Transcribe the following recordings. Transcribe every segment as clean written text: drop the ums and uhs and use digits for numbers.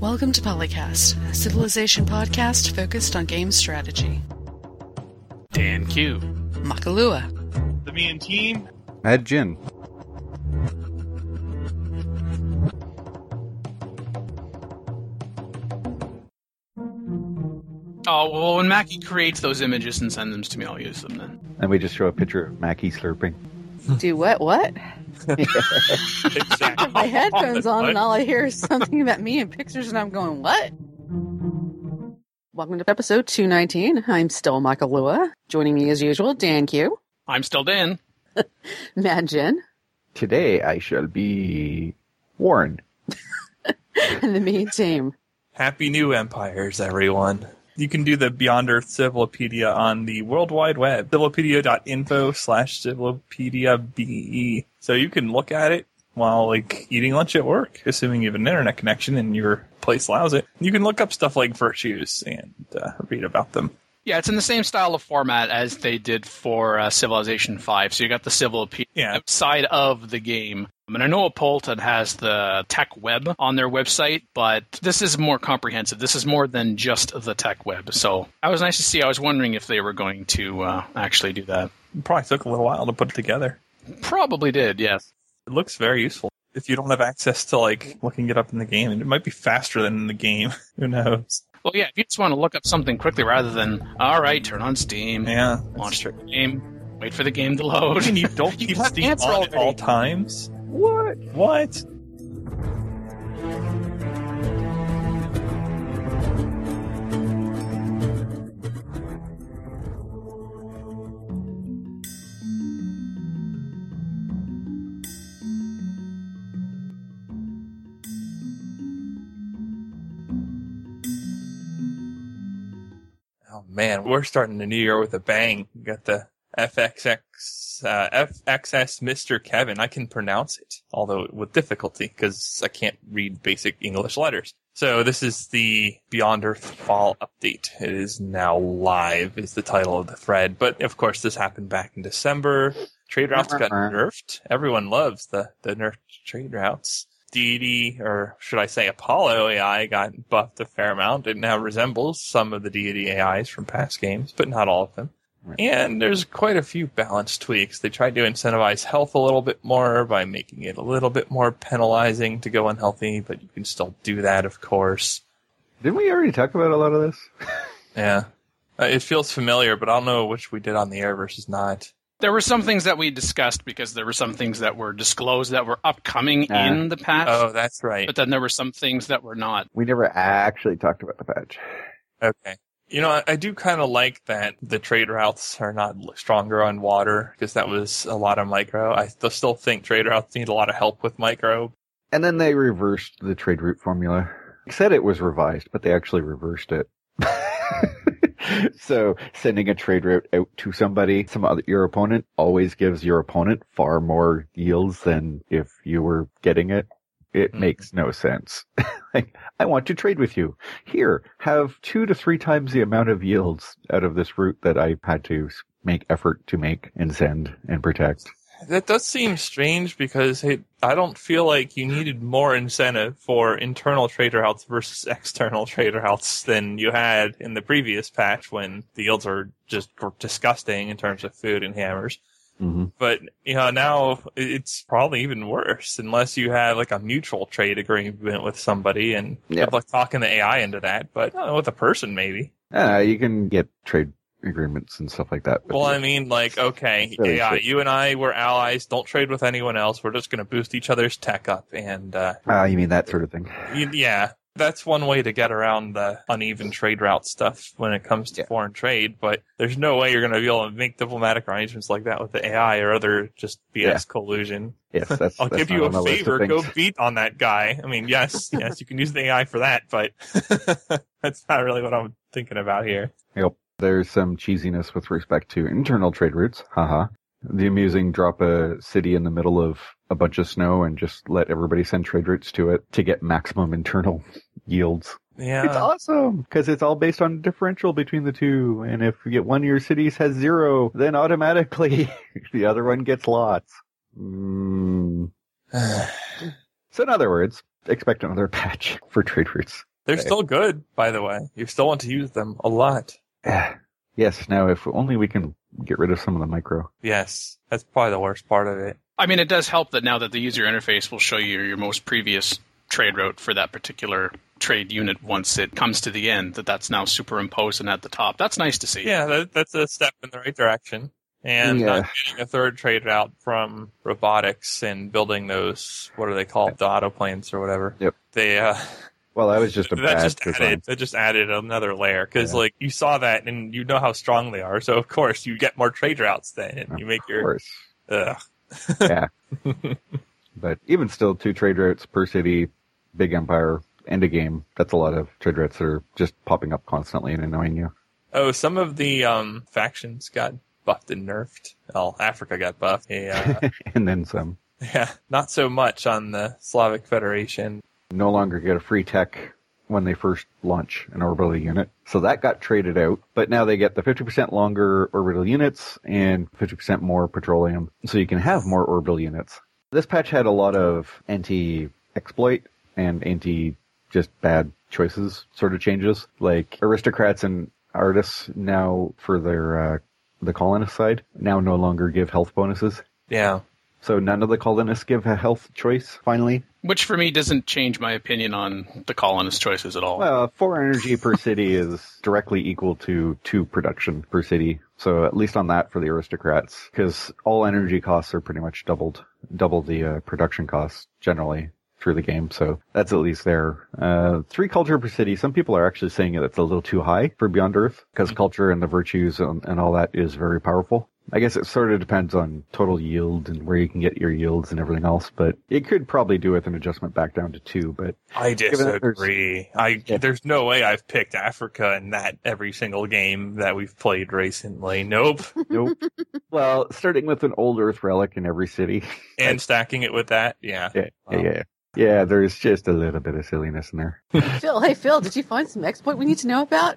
Welcome to Polycast, a Civilization podcast focused on game strategy. Dan Q. Makalua. The Me and Team. Mad Jin. Oh, well, when Mackie creates those images and sends them to me, I'll use them then. And we just show a picture of Mackie slurping. Do what? Exactly. I have my headphones on and all I hear is something about me and pictures and I'm going, what? Welcome to episode 219. I'm still Makalua. Joining me as usual, Dan Q. I'm still Dan. Mad Jin. Today I shall be Warren. And the Me Team. Happy New Empires, everyone. You can do the Beyond Earth Civilopedia on the World Wide Web, civilopedia.info/civilopediabe. So you can look at it while, eating lunch at work, assuming you have an internet connection and your place allows it. You can look up stuff like virtues and read about them. Yeah, it's in the same style of format as they did for Civilization 5. So you got the Civilopedia side of the game. And I know Apolta has the tech web on their website, but this is more comprehensive. This is more than just the tech web. So that was nice to see. I was wondering if they were going to actually do that. It probably took a little while to put it together. Probably did, yes. It looks very useful. If you don't have access to, looking it up in the game, it might be faster than in the game. Who knows? Well, yeah, if you just want to look up something quickly rather than, all right, turn on Steam, launch your game, wait for the game to load. I mean, you don't keep have Steam answer on already. at all times? What? What? Oh man, we're starting the new year with a bang. We got the FXX Mr. Kevin. I can pronounce it, although with difficulty, because I can't read basic English letters. So this is the Beyond Earth Fall update. It is now live, is the title of the thread. But of course, this happened back in December. Trade routes got nerfed. Everyone loves the nerfed trade routes. Deity, or should I say Apollo AI, got buffed a fair amount. It now resembles some of the Deity AIs from past games, but not all of them. Right. And there's quite a few balance tweaks. They tried to incentivize health a little bit more by making it a little bit more penalizing to go unhealthy, but you can still do that, of course. Didn't we already talk about a lot of this? Yeah. It feels familiar, but I don't know which we did on the air versus not. There were some things that we discussed because there were some things that were disclosed that were upcoming in the patch. Oh, that's right. But then there were some things that were not. We never actually talked about the patch. Okay. You know, I do kind of like that the trade routes are not stronger on water, because that was a lot of micro. I still think trade routes need a lot of help with micro. And then they reversed the trade route formula. They said it was revised, but they actually reversed it. So sending a trade route out to somebody, your opponent, always gives your opponent far more yields than if you were getting it. It makes no sense. I want to trade with you. Here, have 2 to 3 times the amount of yields out of this route that I had to make effort to make and send and protect. That does seem strange, because I don't feel like you needed more incentive for internal trade routes versus external trade routes than you had in the previous patch, when the yields are just disgusting in terms of food and hammers. Mm-hmm. But, now it's probably even worse unless you have a mutual trade agreement with somebody, and good luck talking the AI into that. But with a person, maybe. You can get trade agreements and stuff like that. Well, I mean, okay, really AI, you and I, we're allies. Don't trade with anyone else. We're just going to boost each other's tech up. And you mean that sort of thing? Yeah. That's one way to get around the uneven trade route stuff when it comes to foreign trade, but there's no way you're going to be able to make diplomatic arrangements like that with the AI or other just BS collusion. Yes, I'll give you a favor. Go beat on that guy. I mean, yes, you can use the AI for that, but that's not really what I'm thinking about here. Yep. There's some cheesiness with respect to internal trade routes. Haha. The amusing drop a city in the middle of a bunch of snow and just let everybody send trade routes to it to get maximum internal yields. Yeah. It's awesome, because it's all based on differential between the two. And if you get one of your cities has 0, then automatically the other one gets lots. So in other words, expect another patch for trade routes. They're still good, by the way. You still want to use them a lot. Yes, now if only we can get rid of some of the micro. Yes, that's probably the worst part of it. I mean, it does help that now that the user interface will show you your most previous trade route for that particular trade unit once it comes to the end, that's now superimposed and at the top. That's nice to see. Yeah, that's a step in the right direction. And not getting a third trade route from robotics and building those, what are they called, the autoplanes or whatever. Yep. Well, that was just a bad design. That just added another layer because, you saw that and you know how strong they are. So of course you get more trade routes then, and you make your. Of course. Yeah. But even still, 2 trade routes per city, big empire, end a game. That's a lot of trade routes that are just popping up constantly and annoying you. Oh, some of the factions got buffed and nerfed. Well, Africa got buffed. And then some. Yeah, not so much on the Slavic Federation. No longer get a free tech when they first launch an orbital unit. So that got traded out, but now they get the 50% longer orbital units and 50% more petroleum, so you can have more orbital units. This patch had a lot of anti-exploit and anti-just bad choices sort of changes, like aristocrats and artists now for their the colonist side now no longer give health bonuses. Yeah. So none of the colonists give a health choice, finally. Which, for me, doesn't change my opinion on the colonist choices at all. Well, 4 energy per city is directly equal to 2 production per city. So at least on that for the aristocrats, because all energy costs are pretty much double the production costs generally through the game. So that's at least there. 3 culture per city. Some people are actually saying that it's a little too high for Beyond Earth, because culture and the virtues and all that is very powerful. I guess it sort of depends on total yield and where you can get your yields and everything else, but it could probably do with an adjustment back down to 2, but... I disagree. There's no way I've picked Africa in that every single game that we've played recently. Nope. Well, starting with an old Earth relic in every city. And stacking it with that, yeah. Yeah, there's just a little bit of silliness in there. Phil, did you find some exploit we need to know about?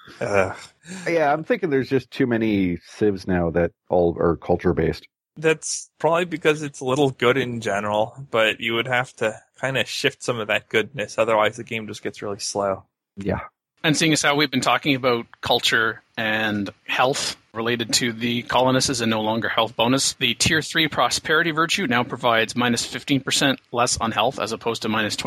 Yeah, I'm thinking there's just too many civs now that all are culture-based. That's probably because it's a little good in general, but you would have to kind of shift some of that goodness, otherwise the game just gets really slow. Yeah. And seeing as how we've been talking about culture and health related to the colonists as a no longer health bonus, the Tier 3 prosperity virtue now provides minus 15% less on health as opposed to minus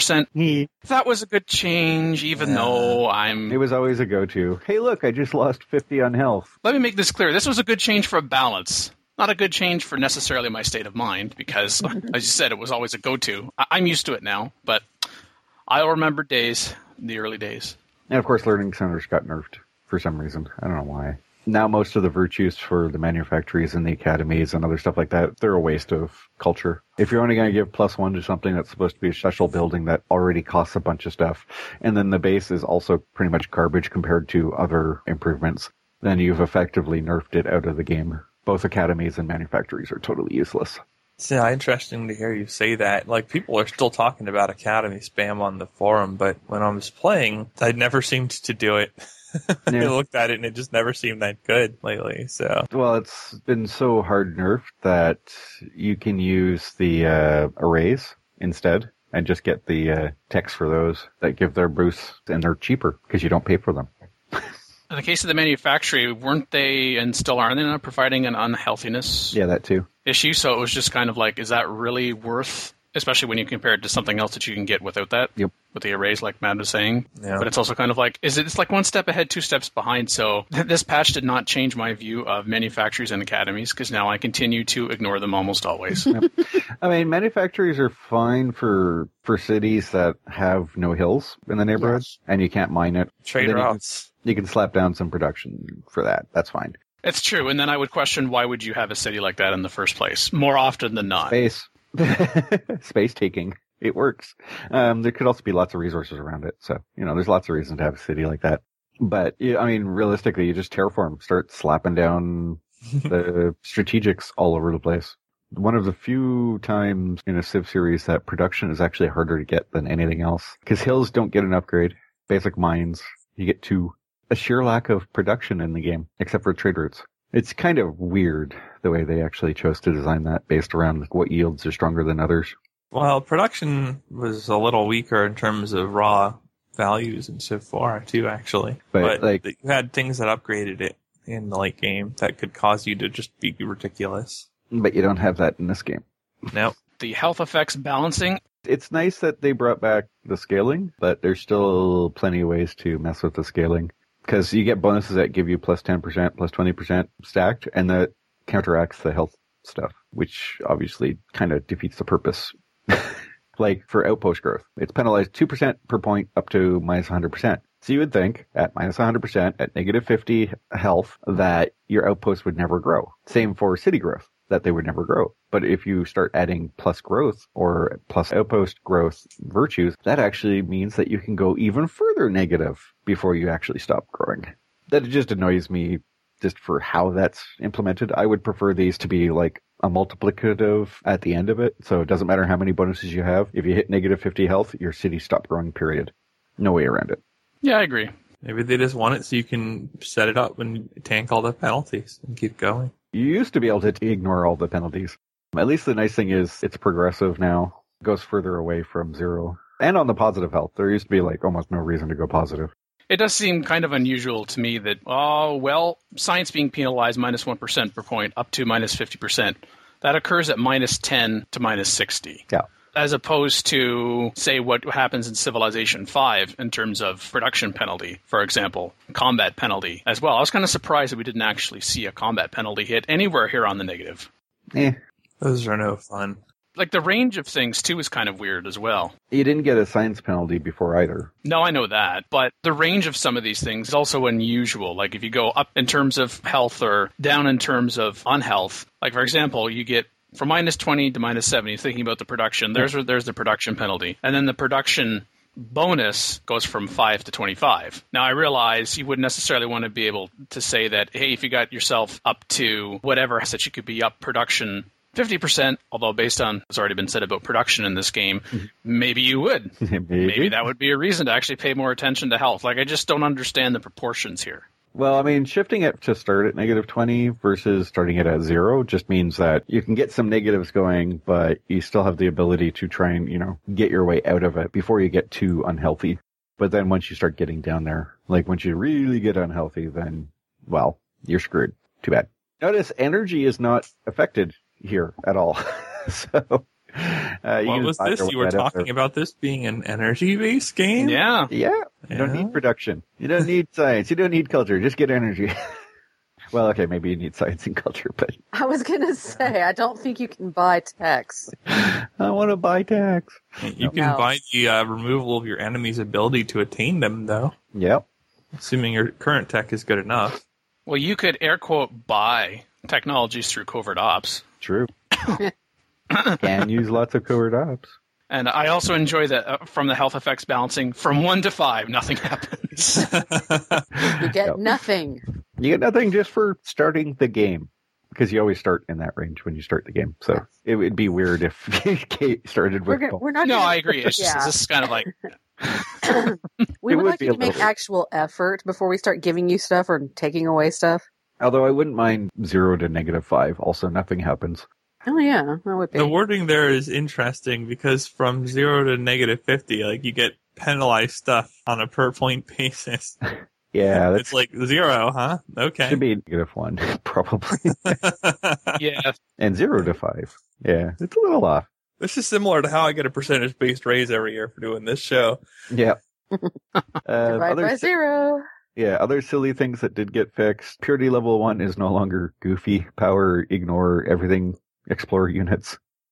25%. That was a good change, even though It was always a go-to. Hey, look, I just lost 50 on health. Let me make this clear. This was a good change for balance. Not a good change for necessarily my state of mind, because, as you said, it was always a go-to. I'm used to it now, but I'll remember the early days. And, of course, learning centers got nerfed for some reason. I don't know why. Now most of the virtues for the manufactories and the academies and other stuff like that, they're a waste of culture. If you're only going to give +1 to something that's supposed to be a special building that already costs a bunch of stuff, and then the base is also pretty much garbage compared to other improvements, then you've effectively nerfed it out of the game. Both academies and manufactories are totally useless. It's interesting to hear you say that. Like, people are still talking about Academy spam on the forum, but when I was playing, I never seemed to do it. I looked at it and it just never seemed that good lately. So, well, it's been so hard nerfed that you can use the arrays instead and just get the techs for those that give their boosts, and they're cheaper because you don't pay for them. In the case of the manufacturer, weren't they, and still are they not, providing an unhealthiness that too issue? So it was just kind of like, is that really worth, especially when you compare it to something else that you can get without that? Yep. With the arrays, like Matt was saying. Yeah. But it's also kind of like, it's like 1 step ahead, 2 steps behind. So this patch did not change my view of manufacturers and academies, because now I continue to ignore them almost always. Yep. I mean, manufacturers are fine for cities that have no hills in the neighborhood, and you can't mine it. Trade routes. You can slap down some production for that. That's fine. It's true. And then I would question, why would you have a city like that in the first place? More often than not. Space taking. It works. There could also be lots of resources around it. So, there's lots of reasons to have a city like that. But, I mean, realistically, you just terraform, start slapping down the strategics all over the place. One of the few times in a Civ series that production is actually harder to get than anything else. Because hills don't get an upgrade. Basic mines, you get 2. A sheer lack of production in the game, except for trade routes. It's kind of weird the way they actually chose to design that based around what yields are stronger than others. Well, production was a little weaker in terms of raw values and so far too, actually. But like, you had things that upgraded it in the late game that could cause you to just be ridiculous. But you don't have that in this game. Nope. The health effects balancing. It's nice that they brought back the scaling, but there's still plenty of ways to mess with the scaling. Because you get bonuses that give you plus 10%, plus 20% stacked, and that counteracts the health stuff, which obviously kind of defeats the purpose. Like for outpost growth, it's penalized 2% per point up to minus 100%. So you would think at minus 100%, at negative 50 health, that your outpost would never grow. Same for city growth, that they would never grow. But if you start adding plus growth or plus outpost growth virtues, that actually means that you can go even further negative before you actually stop growing. That just annoys me just for how that's implemented. I would prefer these to be like a multiplicative at the end of it. So it doesn't matter how many bonuses you have. If you hit negative 50 health, your city stopped growing, period. No way around it. Yeah, I agree. Maybe they just want it so you can set it up and tank all the penalties and keep going. You used to be able to ignore all the penalties. At least the nice thing is it's progressive now. It goes further away from zero. And on the positive health, there used to be like almost no reason to go positive. It does seem kind of unusual to me that, science being penalized minus 1% per point up to minus 50%. That occurs at minus 10 to minus 60. Yeah. As opposed to, say, what happens in Civilization 5 in terms of production penalty, for example, combat penalty as well. I was kind of surprised that we didn't actually see a combat penalty hit anywhere here on the negative. Those are no fun. Like, the range of things, too, is kind of weird as well. You didn't get a science penalty before either. No, I know that. But the range of some of these things is also unusual. Like, if you go up in terms of health or down in terms of unhealth, like, for example, you get from minus 20 to minus 70, thinking about the production, there's the production penalty. And then the production bonus goes from 5 to 25. Now, I realize you wouldn't necessarily want to be able to say that, hey, if you got yourself up to whatever, that you could be up production 50%, although based on what's already been said about production in this game, maybe you would. Maybe that would be a reason to actually pay more attention to health. Like, I just don't understand the proportions here. Well, I mean, shifting it to start at negative 20 versus starting it at 0 just means that you can get some negatives going, but you still have the ability to try and, get your way out of it before you get too unhealthy. But then once you start getting down there, like once you really get unhealthy, then, well, you're screwed. Too bad. Notice energy is not affected here at all. So what was this? You were talking about this being an energy-based game? Yeah. You don't need production. You don't need science. You don't need culture. Just get energy. Well, okay, maybe you need science and culture, but... I was going to say, I don't think you can buy techs. I want to buy techs. You can buy the removal of your enemy's ability to attain them, though. Yep. Assuming your current tech is good enough. Well, you could air quote buy technologies through covert ops. True. Can use lots of covert ops. And I also enjoy that from the health effects balancing, from 1 to 5, nothing happens. You get nothing. You get nothing just for starting the game. Because you always start in that range when you start the game. So it would be weird if Kate started with... I agree. It's just, this is kind of like... We would like you to make actual effort before we start giving you stuff or taking away stuff. Although I wouldn't mind 0 to negative 5. Also, nothing happens. Oh, yeah. That would be. The wording there is interesting because from 0 to negative 50, like, you get penalized stuff on a per point basis. Yeah. It's like 0, huh? Okay. Should be negative 1, probably. Yeah. And 0 to 5. Yeah. It's a little off. This is similar to how I get a percentage-based raise every year for doing this show. Yeah. Divide by 0. Yeah, other silly things that did get fixed. Purity level 1 is no longer goofy. Power, ignore, everything, explore units.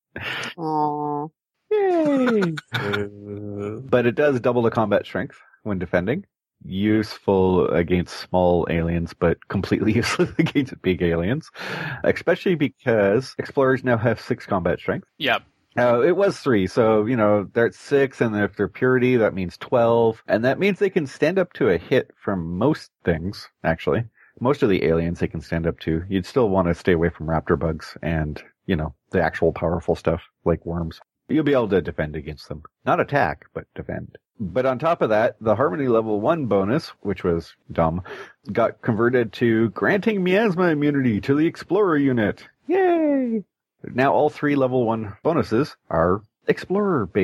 Aww. Yay! But it does double the combat strength when defending. Useful against small aliens, but completely useless against big aliens. Especially because explorers now have 6 combat strength. Yep. It was 3, so, they're at 6, and if they're purity, that means 12. And that means they can stand up to a hit from most things, actually. Most of the aliens they can stand up to. You'd still want to stay away from raptor bugs and, the actual powerful stuff, like worms. You'll be able to defend against them. Not attack, but defend. But on top of that, the Harmony level 1 bonus, which was dumb, got converted to granting miasma immunity to the Explorer unit. Yay! Now all 3 level 1 bonuses are Explorer-based.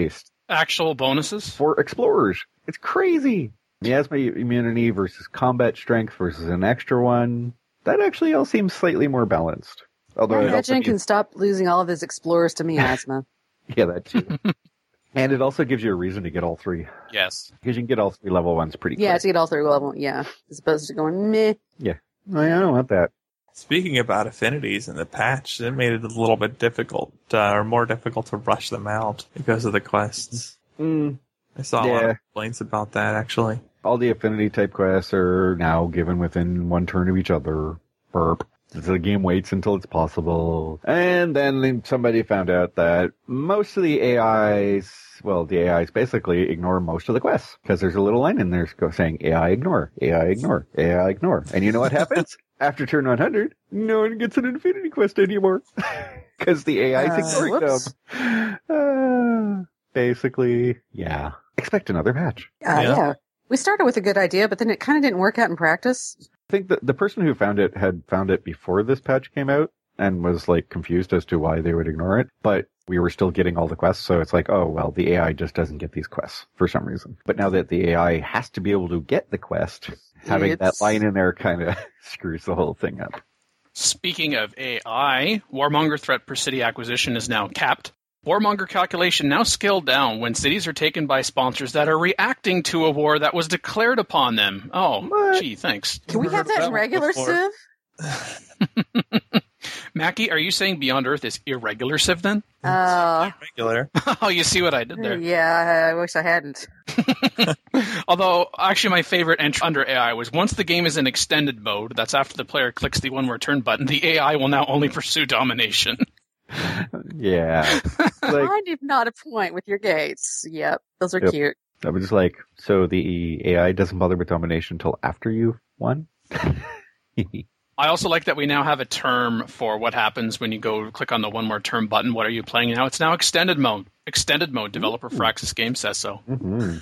Actual bonuses? For explorers. It's crazy. Miasma immunity versus combat strength versus an extra one. That actually all seems slightly more balanced. Although Imagine can stop losing all of his explorers to miasma. Yeah, that too. And it also gives you a reason to get all three. Yes. Because you can get all 3 level 1s pretty quick. Yeah, to get all 3 level, yeah. As opposed to going meh. Yeah. I don't want that. Speaking about affinities in the patch, it made it a little bit difficult, or more difficult to rush them out because of the quests. I saw a lot of complaints about that, actually. All the affinity type quests are now given within 1 turn of each other. Burp. The game waits until it's possible. And then somebody found out that most of the AIs basically ignore most of the quests. Because there's a little line in there saying, AI ignore, AI ignore, AI ignore. And you know what happens? After turn 100, no one gets an infinity quest anymore. Because the AI is ignoring them. Basically, yeah. Expect another patch. Yeah. We started with a good idea, but then it kind of didn't work out in practice. I think that the person who found it had found it before this patch came out and was like confused as to why they would ignore it. But we were still getting all the quests, so it's like, oh, well, the AI just doesn't get these quests for some reason. But now that the AI has to be able to get the quest, having that line in there kind of screws the whole thing up. Speaking of AI, Warmonger threat per city acquisition is now capped. Warmonger calculation now scaled down when cities are taken by sponsors that are reacting to a war that was declared upon them. Oh, gee, thanks. Can we have that in regular Civ? Mackie, are you saying Beyond Earth is irregular Civ then? Irregular. Oh, you see what I did there. Yeah, I wish I hadn't. Although, actually, my favorite entry under AI was once the game is in extended mode, that's after the player clicks the one more turn button, the AI will now only pursue domination. Yeah. Kind of not a point with your gates. Yep, those are cute. I was just like, so the AI doesn't bother with domination until after you've won? I also like that we now have a term for what happens when you go click on the one more turn button. What are you playing now? It's now extended mode. Extended mode. Developer Firaxis Games says so. Mm-hmm.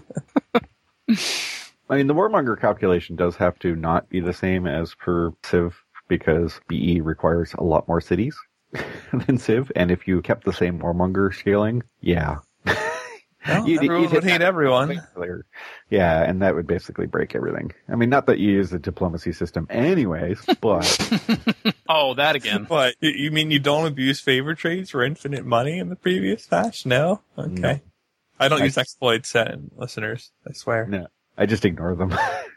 I mean, the Warmonger calculation does have to not be the same as per Civ because BE requires a lot more cities than Civ. And if you kept the same Warmonger scaling, yeah. Well, everyone would hate everyone. Yeah, and that would basically break everything. I mean, not that you use the diplomacy system anyways, but... Oh, that again. What? You mean you don't abuse favor trades for infinite money in the previous patch? No? Okay. No. I don't use exploits, listeners. I swear. No, I just ignore them.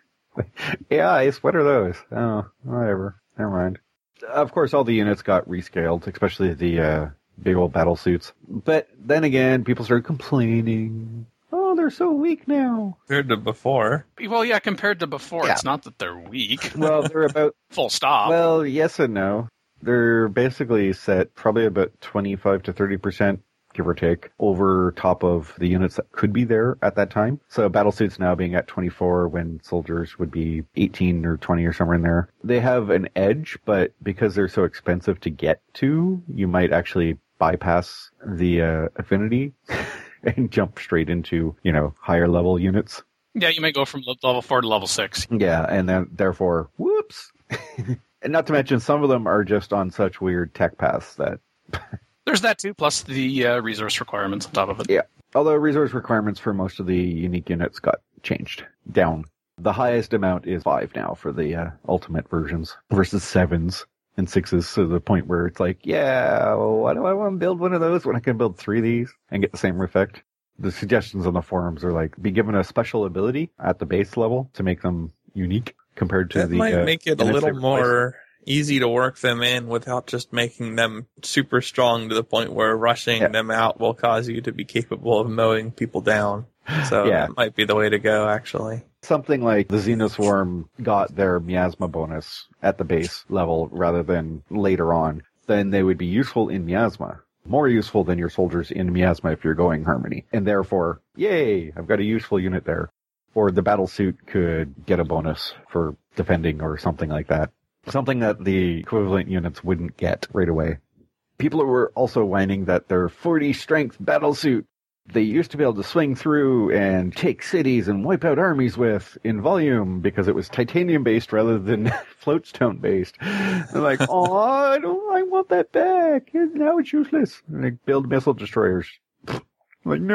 AIs, what are those? Oh, whatever. Never mind. Of course, all the units got rescaled, especially the... big old battle suits. But then again, people started complaining. Oh, they're so weak now. Compared to before. Well, yeah, compared to before. Yeah. It's not that they're weak. Well, they're about... Full stop. Well, yes and no. They're basically set probably about 25 to 30%, give or take, over top of the units that could be there at that time. So battle suits now being at 24 when soldiers would be 18 or 20 or somewhere in there. They have an edge, but because they're so expensive to get to, you might actually bypass the affinity and jump straight into, higher level units. Yeah, you may go from level 4 to level 6. Yeah, and then therefore, whoops. And not to mention, some of them are just on such weird tech paths that... There's that too, plus the resource requirements on top of it. Yeah, although resource requirements for most of the unique units got changed down. The highest amount is 5 now for the ultimate versions versus 7s. And 6s to the point where it's like, yeah, why do I want to build one of those when I can build 3 of these and get the same effect? The suggestions on the forums are like, be given a special ability at the base level to make them unique compared to that might make it a little more easy to work them in without just making them super strong to the point where rushing them out will cause you to be capable of mowing people down. So that might be the way to go, actually. Something like the Xenoswarm got their miasma bonus at the base level rather than later on, then they would be useful in miasma. More useful than your soldiers in miasma if you're going Harmony. And therefore, yay, I've got a useful unit there. Or the battle suit could get a bonus for defending or something like that. Something that the equivalent units wouldn't get right away. People were also whining that their 40 strength battle suit they used to be able to swing through and take cities and wipe out armies with in volume because it was titanium-based rather than floatstone-based. They're like, oh, I want that back. Now it's useless. And they build missile destroyers. Like, no.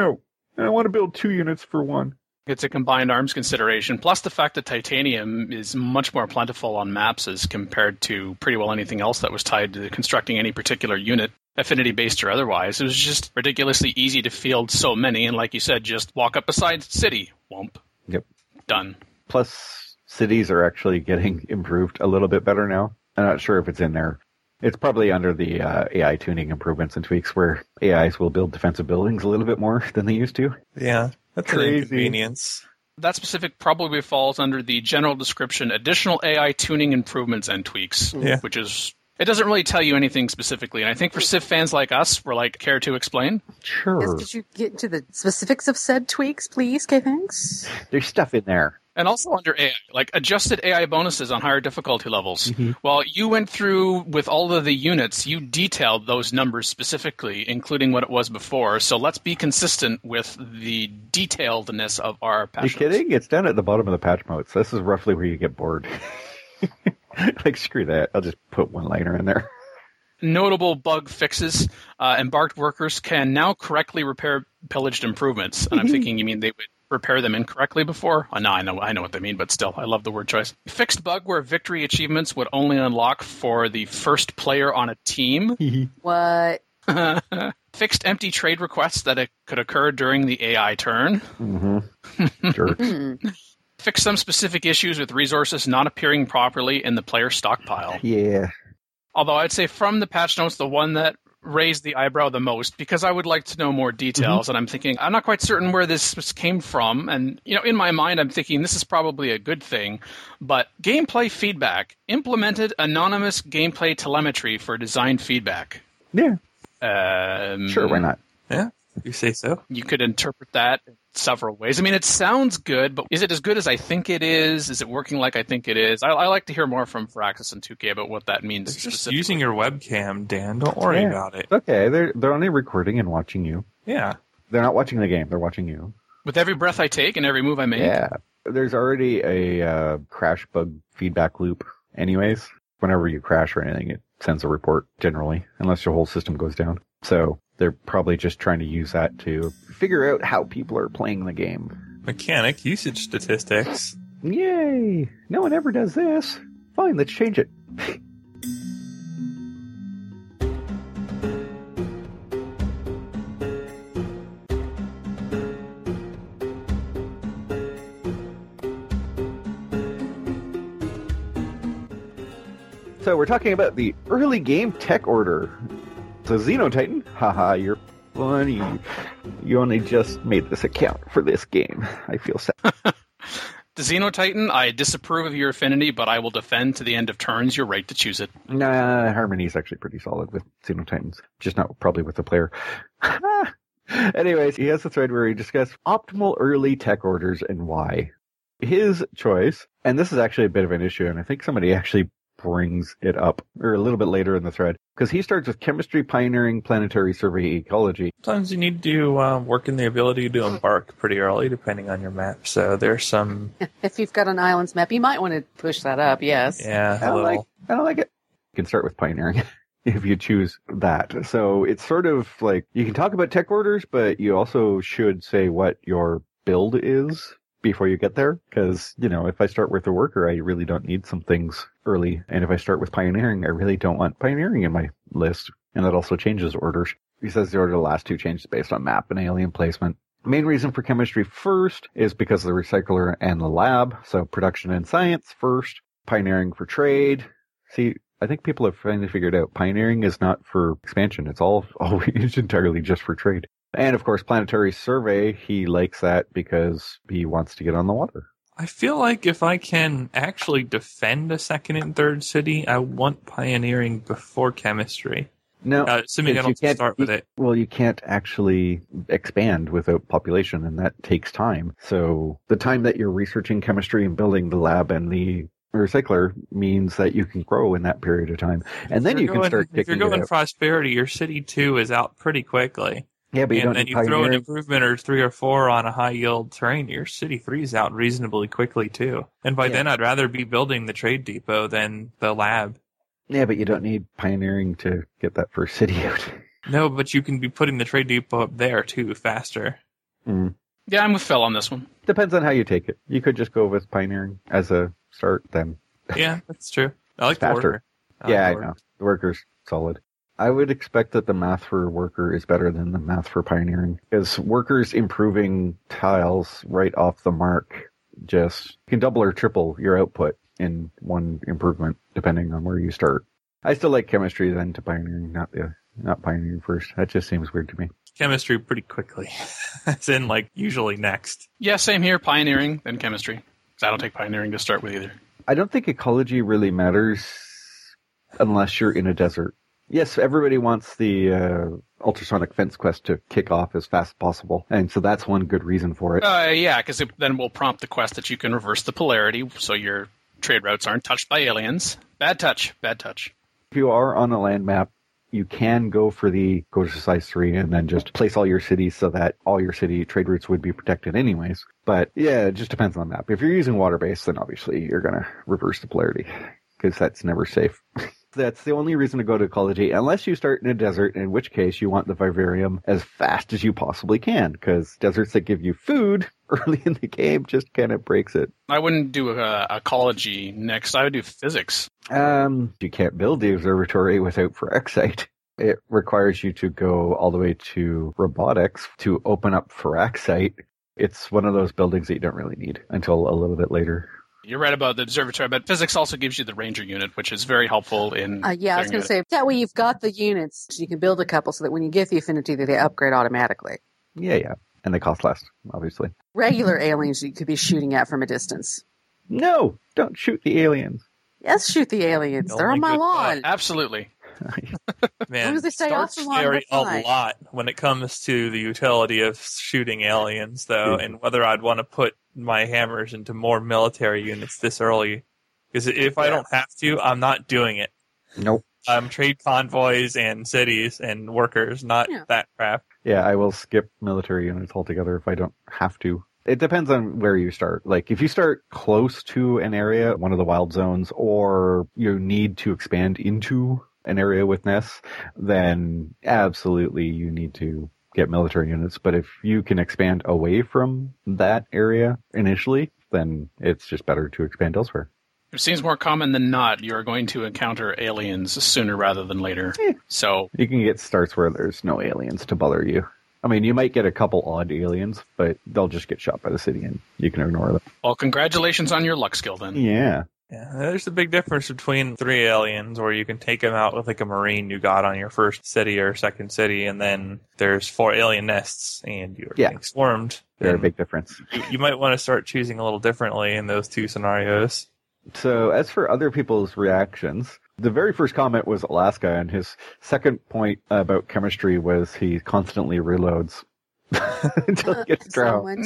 And I want to build 2 units for 1. It's a combined arms consideration, plus the fact that titanium is much more plentiful on maps as compared to pretty well anything else that was tied to constructing any particular unit, affinity-based or otherwise. It was just ridiculously easy to field so many, and like you said, just walk up beside city. Whoomp. Yep. Done. Plus, cities are actually getting improved a little bit better now. I'm not sure if it's in there. It's probably under the AI tuning improvements and tweaks where AIs will build defensive buildings a little bit more than they used to. Yeah, that's an inconvenience. That specific probably falls under the general description, additional AI tuning improvements and tweaks, which is, it doesn't really tell you anything specifically. And I think for Civ fans like us, we're like, care to explain? Sure. Yes, could you get into the specifics of said tweaks, please, K-Thanks? There's stuff in there. And also under AI, like adjusted AI bonuses on higher difficulty levels. Mm-hmm. Well, you went through with all of the units, you detailed those numbers specifically, including what it was before. So let's be consistent with the detailedness of our patch notes. Are you kidding? It's down at the bottom of the patch notes. This is roughly where you get bored. Like, screw that. I'll just put one liner in there. Notable bug fixes. Embarked workers can now correctly repair pillaged improvements. And I'm thinking you mean they would repair them incorrectly before? Oh, no, I know what they mean, but still, I love the word choice. Fixed bug where victory achievements would only unlock for the first player on a team. What? Fixed empty trade requests that could occur during the AI turn. Mm-hmm. Sure. Fix some specific issues with resources not appearing properly in the player stockpile. Yeah. Although I'd say from the patch notes, the one that raised the eyebrow the most, because I would like to know more details, and I'm thinking, I'm not quite certain where this came from, and in my mind I'm thinking this is probably a good thing, but gameplay feedback, implemented anonymous gameplay telemetry for design feedback. Yeah. Sure, why not? Yeah, you say so. You could interpret that in several ways. I mean, it sounds good, but is it as good as I think it is? Is it working like I think it is? I like to hear more from Firaxis and 2K about what that means. It's just using your webcam, Dan. Don't worry about it. Okay, they're only recording and watching you. Yeah. They're not watching the game. They're watching you. With every breath I take and every move I make? Yeah. There's already a crash bug feedback loop anyways. Whenever you crash or anything, it sends a report generally, unless your whole system goes down. So they're probably just trying to use that to figure out how people are playing the game. Mechanic usage statistics. Yay! No one ever does this. Fine, let's change it. So we're talking about the early game tech order. So Xenotitan, haha, you're funny. You only just made this account for this game. I feel sad. The Xenotitan, I disapprove of your affinity, but I will defend to the end of turns your right to choose it. Nah, Harmony's actually pretty solid with Xenotitans. Just not probably with the player. Anyways, he has a thread where he discussed optimal early tech orders and why. His choice, and this is actually a bit of an issue, and I think somebody actually brings it up, or a little bit later in the thread, because he starts with chemistry, pioneering, planetary survey, ecology. Sometimes you need to work in the ability to embark pretty early, depending on your map. So there's some... If you've got an islands map, you might want to push that up, yes. Yeah, I don't like it. You can start with pioneering if you choose that. So it's sort of like, you can talk about tech orders, but you also should say what your build is before you get there, because, if I start with a worker, I really don't need some things early, and if I start with pioneering, I really don't want pioneering in my list, and that also changes orders. He says the order of the last two changes based on map and alien placement. The main reason for chemistry first is because of the recycler and the lab, so production and science first, pioneering for trade. See, I think people have finally figured out pioneering is not for expansion, it's always entirely just for trade. And, of course, planetary survey, he likes that because he wants to get on the water. I feel like if I can actually defend a second and third city, I want pioneering before chemistry. No, assuming I don't start with it. Well, you can't actually expand without population, and that takes time. So the time that you're researching chemistry and building the lab and the recycler means that you can grow in that period of time. And then you can start kicking it out. If you're going prosperity, your city 2 is out pretty quickly. Yeah, but then you throw an improvement or 3 or 4 on a high yield terrain, your city 3 is out reasonably quickly too. And by then I'd rather be building the trade depot than the lab. Yeah, but you don't need pioneering to get that first city out. No, but you can be putting the trade depot up there too faster. Yeah, I'm with Phil on this one. Depends on how you take it. You could just go with pioneering as a start, then. Yeah, that's true. I like the faster. worker. I know. The worker's solid. I would expect that the math for worker is better than the math for pioneering, because workers improving tiles right off the mark just can double or triple your output in one improvement, depending on where you start. I still like chemistry then to pioneering, not pioneering first. That just seems weird to me. Chemistry pretty quickly. As in, like, usually next. Yeah, same here. Pioneering, then chemistry. Because I don't take pioneering to start with either. I don't think ecology really matters unless you're in a desert. Yes, everybody wants the ultrasonic fence quest to kick off as fast as possible, and so that's one good reason for it. Yeah, because then we'll prompt the quest that you can reverse the polarity, so your trade routes aren't touched by aliens. Bad touch. If you are on a land map, you can go to size 3 and then just place all your cities so that all your city trade routes would be protected anyways. But yeah, it just depends on the map. If you're using water-based, then obviously you're going to reverse the polarity, because that's never safe. That's the only reason to go to ecology, unless you start in a desert, in which case you want the vivarium as fast as you possibly can, because deserts that give you food early in the game just kind of breaks it. I wouldn't do ecology next. I would do physics. You can't build the observatory without Phyrexite. It requires you to go all the way to robotics to open up Phyrexite. It's one of those buildings that you don't really need until a little bit later. You're right about the observatory, but physics also gives you the ranger unit, which is very helpful in... I was going to say, that way you've got the units, so you can build a couple so that when you get the affinity, they upgrade automatically. Yeah. And they cost less, obviously. Regular aliens you could be shooting at from a distance. No! Don't shoot the aliens. Yes, shoot the aliens. They're on my lawn. Absolutely. Man, As they stay off the lawn, vary they're a fine. lot when it comes to the utility of shooting aliens, though, and whether I'd want to put my hammers into more military units this early. Because if I don't have to, I'm not doing it. Nope. Trade convoys and cities and workers, not that crap. Yeah, I will skip military units altogether if I don't have to. It depends on where you start. Like, if you start close to an area, one of the wild zones, or you need to expand into an area with nests, then absolutely you need to get military units. But if you can expand away from that area initially, then it's just better to expand elsewhere. It seems more common than not you're going to encounter aliens sooner rather than later. So you can get starts where there's no aliens to bother you. I mean, you might get a couple odd aliens, but they'll just get shot by the city and you can ignore them. Well, congratulations on your luck skill then. Yeah. Yeah, there's a big difference between 3 aliens, where you can take them out with like a marine you got on your first city or second city, and then there's 4 alien nests, and you're getting swarmed. There's a big difference. You might want to start choosing a little differently in those 2 scenarios. So as for other people's reactions, the very first comment was Alaska, and his second point about chemistry was he constantly reloads until he gets drowned.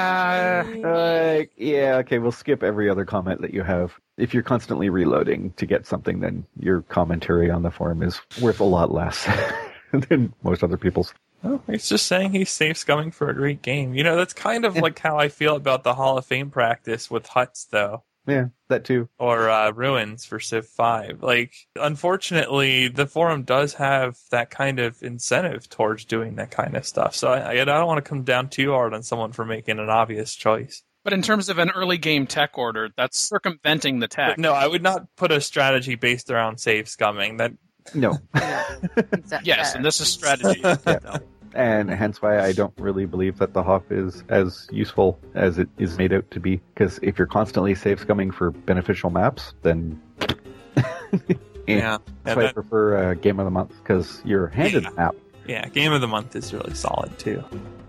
Okay, we'll skip every other comment that you have. If you're constantly reloading to get something, then your commentary on the forum is worth a lot less than most other people's. Oh, he's just saying he's safe scumming for a great game. You know, that's kind of like how I feel about the Hall of Fame practice with huts, though. Yeah, that too. Or ruins for Civ 5. Like, unfortunately, the forum does have that kind of incentive towards doing that kind of stuff. So I don't want to come down too hard on someone for making an obvious choice. But in terms of an early game tech order, that's circumventing the tech. But no, I would not put a strategy based around safe scumming. No. Exactly. Yes, and this is strategy. No. And hence why I don't really believe that the HOF is as useful as it is made out to be. Because if you're constantly safe scumming for beneficial maps, then that's why I prefer Game of the Month, because you're handed a map. Yeah, Game of the Month is really solid too.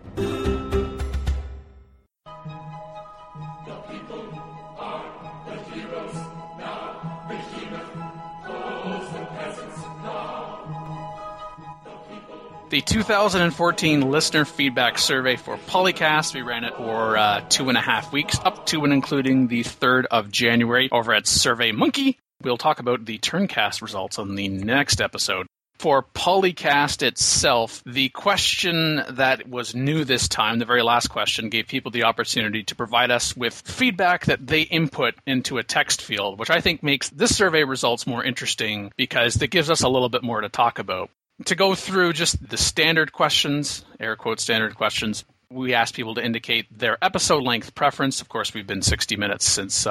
The 2014 listener feedback survey for Polycast, we ran it for 2.5 weeks, up to and including the 3rd of January over at SurveyMonkey. We'll talk about the Turncast results on the next episode. For Polycast itself, the question that was new this time, the very last question, gave people the opportunity to provide us with feedback that they input into a text field, which I think makes this survey results more interesting because it gives us a little bit more to talk about. To go through just the standard questions, air quote standard questions, We asked people to indicate their episode length preference. Of course, we've been 60 minutes since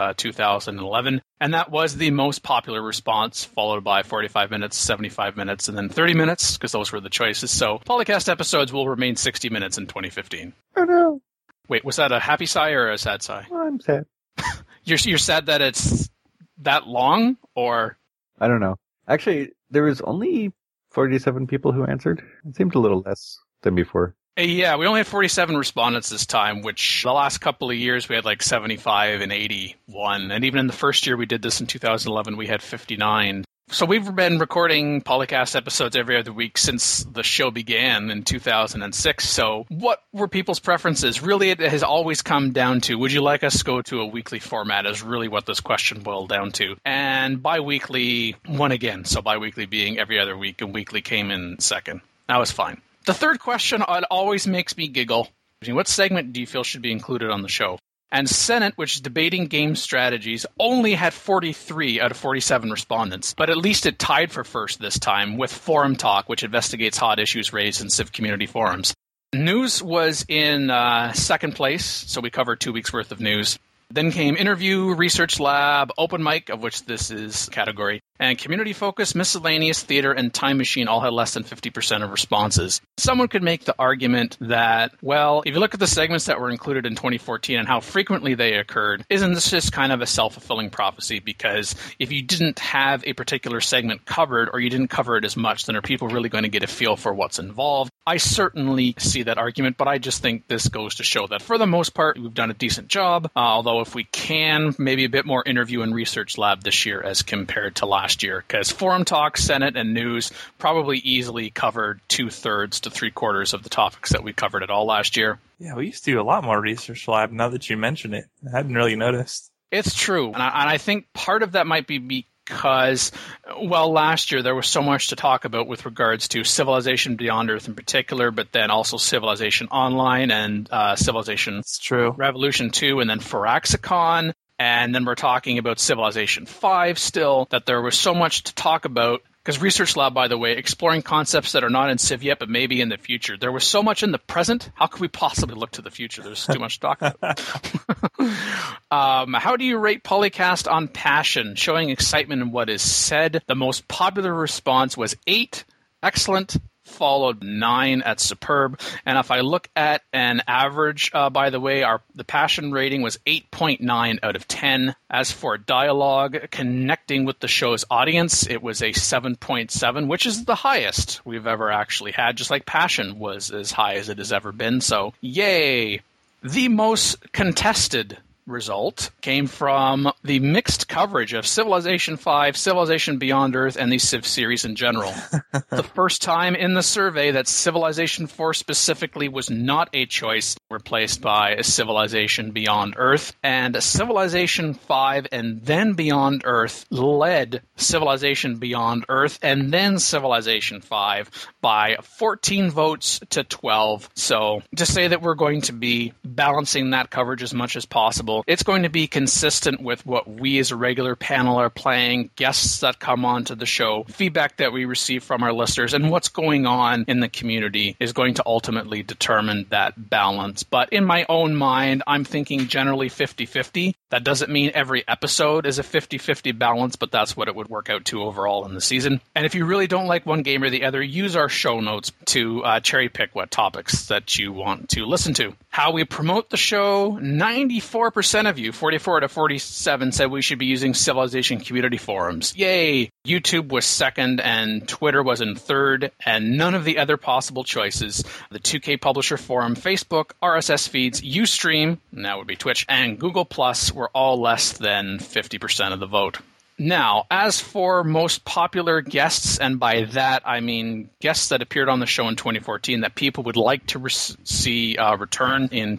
2011. And that was the most popular response, followed by 45 minutes, 75 minutes, and then 30 minutes, because those were the choices. So Polycast episodes will remain 60 minutes in 2015. Oh, no. Wait, was that a happy sigh or a sad sigh? Well, I'm sad. You're sad that it's that long, or? I don't know. Actually, there was only 47 people who answered. It seemed a little less than before. Yeah, we only had 47 respondents this time, which the last couple of years we had like 75 and 81. And even in the first year we did this in 2011, we had 59. So we've been recording Polycast episodes every other week since the show began in 2006. So what were people's preferences? Really, it has always come down to, would you like us to go to a weekly format is really what this question boiled down to. And bi-weekly won again. So bi-weekly being every other week, and weekly came in second. That was fine. The third question always makes me giggle. What segment do you feel should be included on the show? And Senate, which is debating game strategies, only had 43 out of 47 respondents. But at least it tied for first this time with Forum Talk, which investigates hot issues raised in Civ community forums. News was in second place, so we covered 2 weeks' worth of news. Then came Interview, Research Lab, Open Mic, of which this is category, and Community Focus, Miscellaneous, Theater, and Time Machine all had less than 50% of responses. Someone could make the argument that, well, if you look at the segments that were included in 2014 and how frequently they occurred, isn't this just kind of a self-fulfilling prophecy? Because if you didn't have a particular segment covered, or you didn't cover it as much, then are people really going to get a feel for what's involved? I certainly see that argument, but I just think this goes to show that for the most part, we've done a decent job, although if we can, maybe a bit more Interview and Research Lab this year as compared to last year, because Forum Talk, Senate, and News probably easily covered 2/3 to 3/4 of the topics that we covered at all last year. Yeah, we used to do a lot more Research Lab now that you mention it. I hadn't really noticed. It's true, and I think part of that might be because, well, last year there was so much to talk about with regards to Civilization Beyond Earth in particular, but then also Civilization Online and Civilization Revolution 2, and then Firaxicon, and then we're talking about Civilization 5 still, that there was so much to talk about. Because Research Lab, by the way, exploring concepts that are not in Civ yet, but maybe in the future. There was so much in the present. How could we possibly look to the future? There's too much to talk about. How do you rate Polycast on passion? Showing excitement in what is said. The most popular response was 8. Excellent. Followed 9 at superb. And if I look at an average, by the way, the passion rating was 8.9 out of 10. As for dialogue, connecting with the show's audience, it was a 7.7, which is the highest we've ever actually had, just like passion was as high as it has ever been. So, yay! The most contested result came from the mixed coverage of Civilization 5, Civilization Beyond Earth, and the Civ series in general. The first time in the survey that Civilization 4 specifically was not a choice, replaced by Civilization Beyond Earth, and Civilization 5 and then Beyond Earth led Civilization Beyond Earth and then Civilization 5 by 14 votes to 12. So to say that we're going to be balancing that coverage as much as possible, it's going to be consistent with what we as a regular panel are playing, guests that come onto the show, feedback that we receive from our listeners, and what's going on in the community is going to ultimately determine that balance. But in my own mind, I'm thinking generally 50-50. That doesn't mean every episode is a 50-50 balance, but that's what it would work out to overall in the season. And if you really don't like one game or the other, use our show notes to cherry pick what topics that you want to listen to. How we promote the show, 94% of you, 44 to 47, said we should be using Civilization community forums. Yay! YouTube was second and Twitter was in third, and none of the other possible choices, the 2K Publisher Forum, Facebook, RSS feeds, Ustream, and that would be Twitch, and Google Plus were all less than 50% of the vote. Now, as for most popular guests, and by that I mean guests that appeared on the show in 2014 that people would like to see return in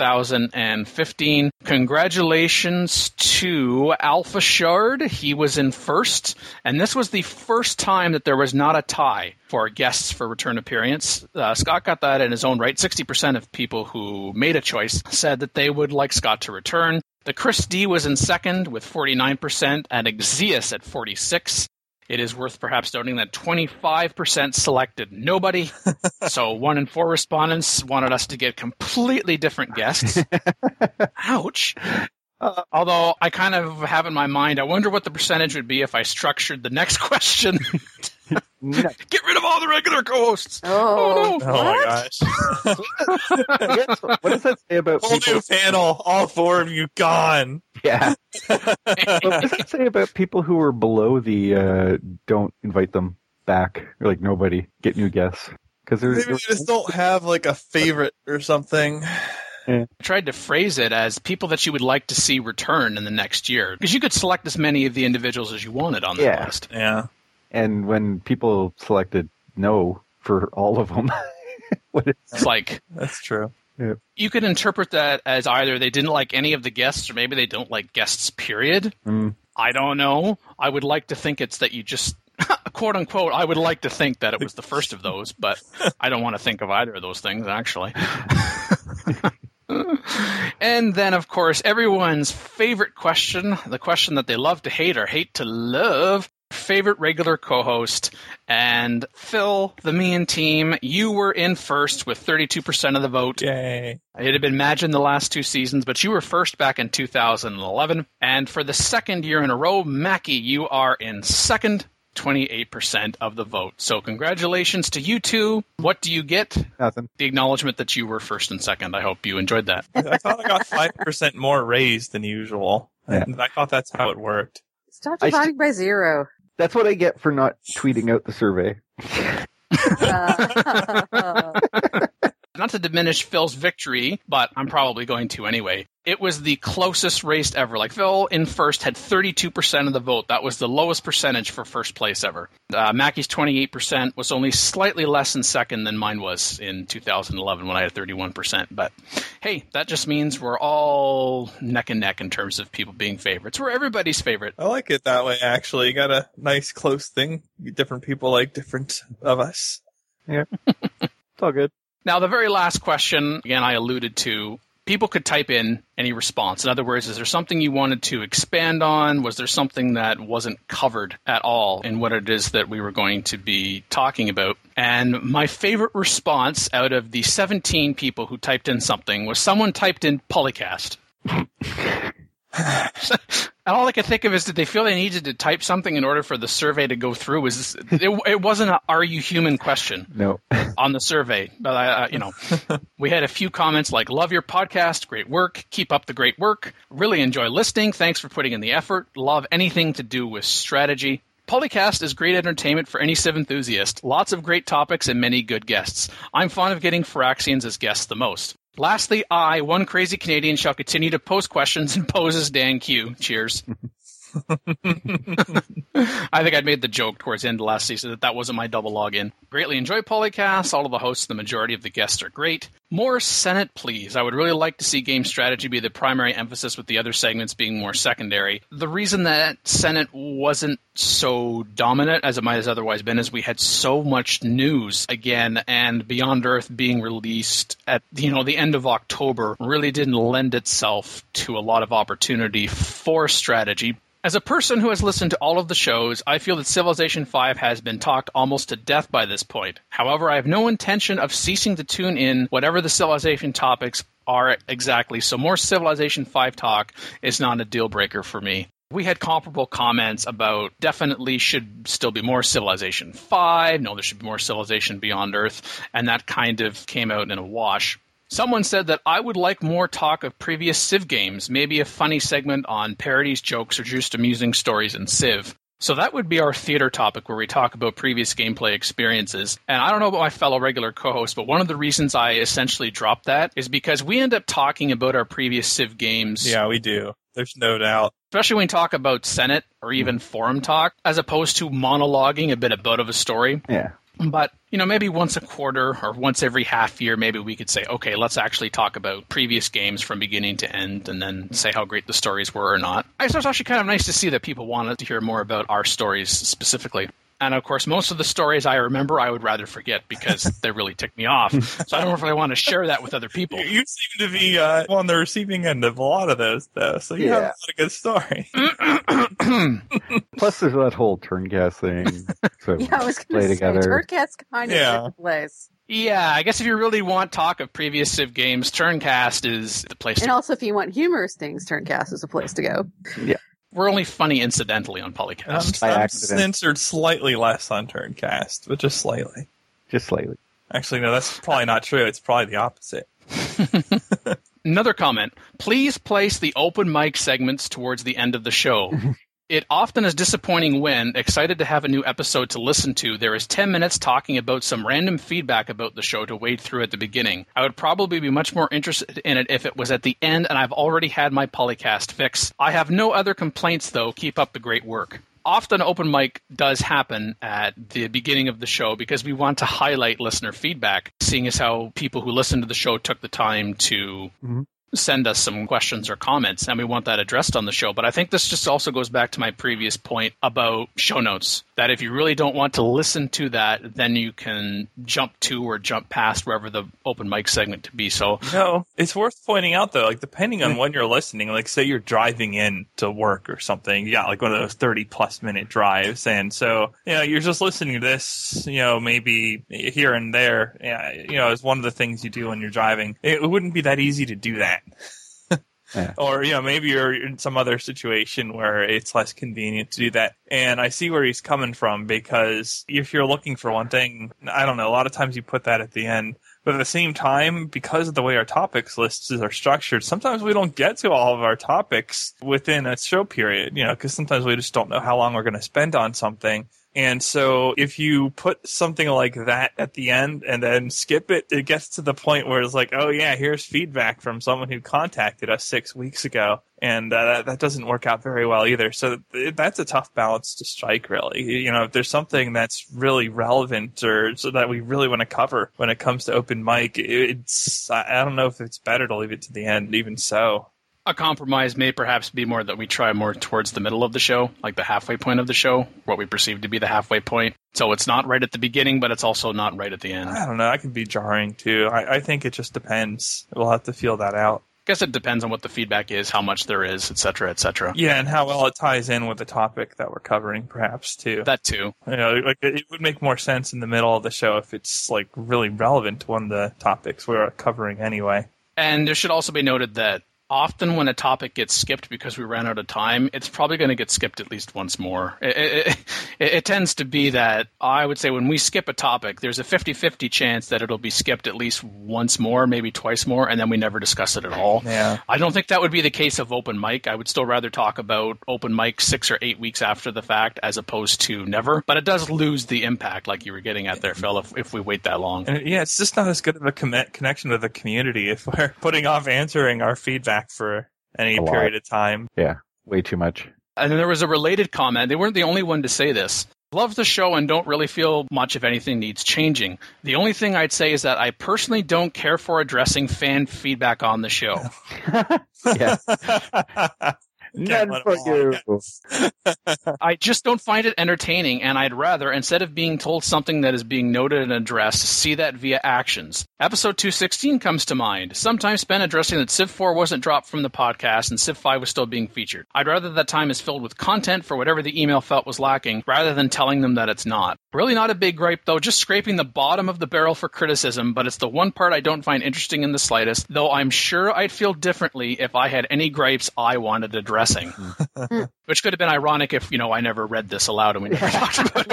2015, congratulations to Alpha Shard. He was in first, and this was the first time that there was not a tie for guests for return appearance. Scott got that in his own right. 60% of people who made a choice said that they would like Scott to return. The Chris D was in second with 49%, and Exius at 46%. It is worth perhaps noting that 25% selected nobody. So 1 in 4 respondents wanted us to get completely different guests. Ouch. Although I kind of have in my mind, I wonder what the percentage would be if I structured the next question. Get rid of all the regular co-hosts. Oh, Oh my gosh. What does that say about Whole people? new panel. All 4 of you gone. Yeah. What does it say about people who are below the don't invite them back? Or like nobody get new guests? Because Maybe they just don't have like a favorite or something. I tried to phrase it as people that you would like to see return in the next year. Because you could select as many of the individuals as you wanted on the list. Yeah. And when people selected no for all of them, it's like... That's true. Yeah. You could interpret that as either they didn't like any of the guests or maybe they don't like guests, period. I don't know. I would like to think it's that you just... quote unquote, I would like to think that it was the first of those, but I don't want to think of either of those things, actually. And then, of course, everyone's favorite question, the question that they love to hate or hate to love, favorite regular co-host. And Phil, the Mean Team, you were in first with 32% of the vote. Yay. It had been Magin the last 2 seasons, but you were first back in 2011. And for the second year in a row, Mackie, you are in second. 28% of the vote. So congratulations to you two. What do you get? Nothing. The acknowledgement that you were first and second. I hope you enjoyed that. I thought I got 5% more raised than usual. Yeah. I thought that's how it worked. Stop dividing by 0. That's what I get for not tweeting out the survey. Not to diminish Phil's victory, but I'm probably going to anyway. It was the closest race ever. Like, Phil in first had 32% of the vote. That was the lowest percentage for first place ever. Mackie's 28% was only slightly less in second than mine was in 2011 when I had 31%. But hey, that just means we're all neck and neck in terms of people being favorites. We're everybody's favorite. I like it that way, actually. You got a nice close thing. Different people like different of us. Yeah. It's all good. Now, the very last question, again, I alluded to, people could type in any response. In other words, is there something you wanted to expand on? Was there something that wasn't covered at all in what it is that we were going to be talking about? And my favorite response out of the 17 people who typed in something was someone typed in Polycast. And all I could think of is, did they feel they needed to type something in order for the survey to go through? It wasn't a "Are you human?" question. No. On the survey, but we had a few comments like, "Love your podcast, great work, keep up the great work, really enjoy listening, thanks for putting in the effort, love anything to do with strategy. Polycast is great entertainment for any Civ enthusiast. Lots of great topics and many good guests. I'm fond of getting Phyraxians as guests the most. Lastly, I, one crazy Canadian, shall continue to post questions and pose as Dan Q. Cheers." I think I made the joke towards the end of last season that wasn't my double login. Greatly enjoy Polycast. All of the hosts, the majority of the guests are great. More Senate, please. I would really like to see game strategy be the primary emphasis with the other segments being more secondary. The reason that Senate wasn't so dominant as it might have otherwise been is we had so much news again, and Beyond Earth being released at the end of October really didn't lend itself to a lot of opportunity for strategy. As a person who has listened to all of the shows, I feel that Civilization V has been talked almost to death by this point. However, I have no intention of ceasing to tune in whatever the Civilization topics are exactly, so more Civilization V talk is not a deal breaker for me. We had comparable comments about definitely should still be more Civilization V, no, there should be more Civilization Beyond Earth, and that kind of came out in a wash. Someone said that I would like more talk of previous Civ games, maybe a funny segment on parodies, jokes, or just amusing stories in Civ. So that would be our theater topic where we talk about previous gameplay experiences. And I don't know about my fellow regular co-hosts, but one of the reasons I essentially dropped that is because we end up talking about our previous Civ games. Yeah, we do. There's no doubt. Especially when we talk about Senate or even forum talk, as opposed to monologuing a bit about a story. Yeah. But, maybe once a quarter or once every half year, maybe we could say, okay, let's actually talk about previous games from beginning to end and then say how great the stories were or not. I thought it was actually kind of nice to see that people wanted to hear more about our stories specifically. And of course, most of the stories I remember, I would rather forget because they really tick me off. So I don't know if I want to share that with other people. You seem to be on the receiving end of a lot of those, though. So you have a lot of good story. Plus, there's that whole Turncast thing. So I was going to say, Turncast kind of different place. Yeah, I guess if you really want talk of previous Civ games, Turncast is the place to go. And also, if you want humorous things, Turncast is the place to go. Yeah. We're only funny incidentally on Polycast. I'm censored slightly less on Turncast, but just slightly. Just slightly. Actually, no, that's probably not true. It's probably the opposite. Another comment. Please place the open mic segments towards the end of the show. It often is disappointing when, excited to have a new episode to listen to, there is 10 minutes talking about some random feedback about the show to wade through at the beginning. I would probably be much more interested in it if it was at the end and I've already had my Polycast fix. I have no other complaints, though. Keep up the great work. Often open mic does happen at the beginning of the show because we want to highlight listener feedback, seeing as how people who listen to the show took the time to send us some questions or comments, and we want that addressed on the show. But I think this just also goes back to my previous point about show notes, that if you really don't want to listen to that, then you can jump to or jump past wherever the open mic segment to be. So, no, it's worth pointing out, though, like depending on when you're listening, like say you're driving in to work or something, like one of those 30-plus minute drives, and so, you're just listening to this, maybe here and there, as one of the things you do when you're driving. It wouldn't be that easy to do that. Yeah. Or, maybe you're in some other situation where it's less convenient to do that. And I see where he's coming from, because if you're looking for one thing, I don't know, a lot of times you put that at the end. But at the same time, because of the way our topics lists are structured, sometimes we don't get to all of our topics within a show period, because sometimes we just don't know how long we're going to spend on something. And so if you put something like that at the end and then skip it, it gets to the point where it's like, oh yeah, here's feedback from someone who contacted us 6 weeks ago. And that doesn't work out very well either. So that's a tough balance to strike, really. If there's something that's really relevant or so that we really want to cover when it comes to open mic, I don't know if it's better to leave it to the end, even so. A compromise may perhaps be more that we try more towards the middle of the show, like the halfway point of the show, what we perceive to be the halfway point. So it's not right at the beginning, but it's also not right at the end. I don't know. That can be jarring, too. I think it just depends. We'll have to feel that out. I guess it depends on what the feedback is, how much there is, et cetera, et cetera. Yeah, and how well it ties in with the topic that we're covering, perhaps, too. That, too. It would make more sense in the middle of the show if it's, really relevant to one of the topics we're covering anyway. And there should also be noted that often when a topic gets skipped because we ran out of time, it's probably going to get skipped at least once more. It tends to be that, I would say, when we skip a topic, there's a 50-50 chance that it'll be skipped at least once more, maybe twice more, and then we never discuss it at all. Yeah. I don't think that would be the case of open mic. I would still rather talk about open mic 6 or 8 weeks after the fact as opposed to never. But it does lose the impact, like you were getting at there, Phil, if we wait that long. And it's just not as good of a connection with the community if we're putting off answering our feedback for any period of time. Yeah, way too much. And then there was a related comment. They weren't the only one to say this. Love the show and don't really feel much of anything needs changing. The only thing I'd say is that I personally don't care for addressing fan feedback on the show. Yeah. None for you. I just don't find it entertaining, and I'd rather, instead of being told something that is being noted and addressed, see that via actions. Episode 216 comes to mind. Some time spent addressing that Civ 4 wasn't dropped from the podcast and Civ 5 was still being featured. I'd rather that time is filled with content for whatever the email felt was lacking, rather than telling them that it's not. Really not a big gripe, though, just scraping the bottom of the barrel for criticism, but it's the one part I don't find interesting in the slightest, though I'm sure I'd feel differently if I had any gripes I wanted addressing. Which could have been ironic if, I never read this aloud and we never talked about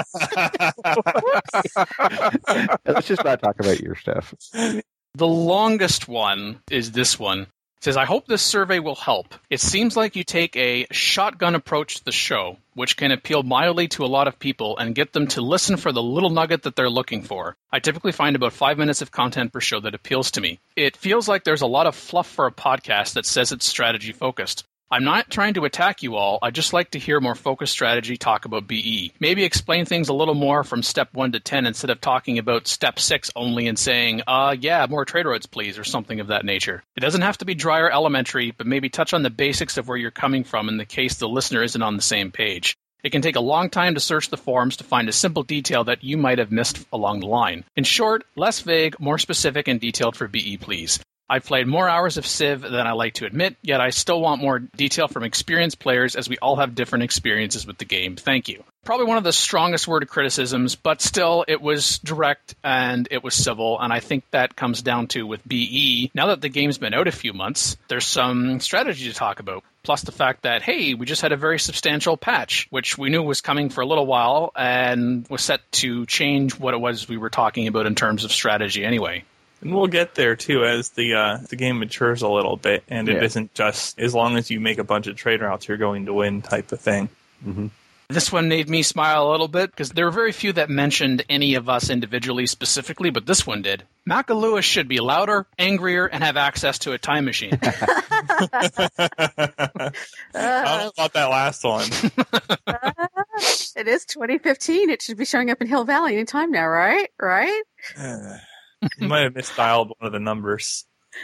it. Let's just not talk about your stuff. The longest one is this one. It says, I hope this survey will help. It seems like you take a shotgun approach to the show, which can appeal mildly to a lot of people and get them to listen for the little nugget that they're looking for. I typically find about 5 minutes of content per show that appeals to me. It feels like there's a lot of fluff for a podcast that says it's strategy focused. I'm not trying to attack you all. I just like to hear more focused strategy talk about BE. Maybe explain things a little more from step 1 to 10 instead of talking about step 6 only and saying, more Traderoids, please, or something of that nature. It doesn't have to be dry or elementary, but maybe touch on the basics of where you're coming from in the case the listener isn't on the same page. It can take a long time to search the forums to find a simple detail that you might have missed along the line. In short, less vague, more specific and detailed for BE, please. I've played more hours of Civ than I like to admit, yet I still want more detail from experienced players as we all have different experiences with the game. Thank you. Probably one of the strongest worded criticisms, but still it was direct and it was civil, and I think that comes down to with BE, now that the game's been out a few months, there's some strategy to talk about. Plus the fact that, hey, we just had a very substantial patch, which we knew was coming for a little while and was set to change what it was we were talking about in terms of strategy anyway. And we'll get there, too, as the game matures a little bit, and it isn't just, as long as you make a bunch of trade routes, you're going to win type of thing. Mm-hmm. This one made me smile a little bit, because there were very few that mentioned any of us individually specifically, but this one did. Maca Lewis should be louder, angrier, and have access to a time machine. I don't know about that last one. It is 2015. It should be showing up in Hill Valley anytime now, right? Right? You might have misdialed one of the numbers.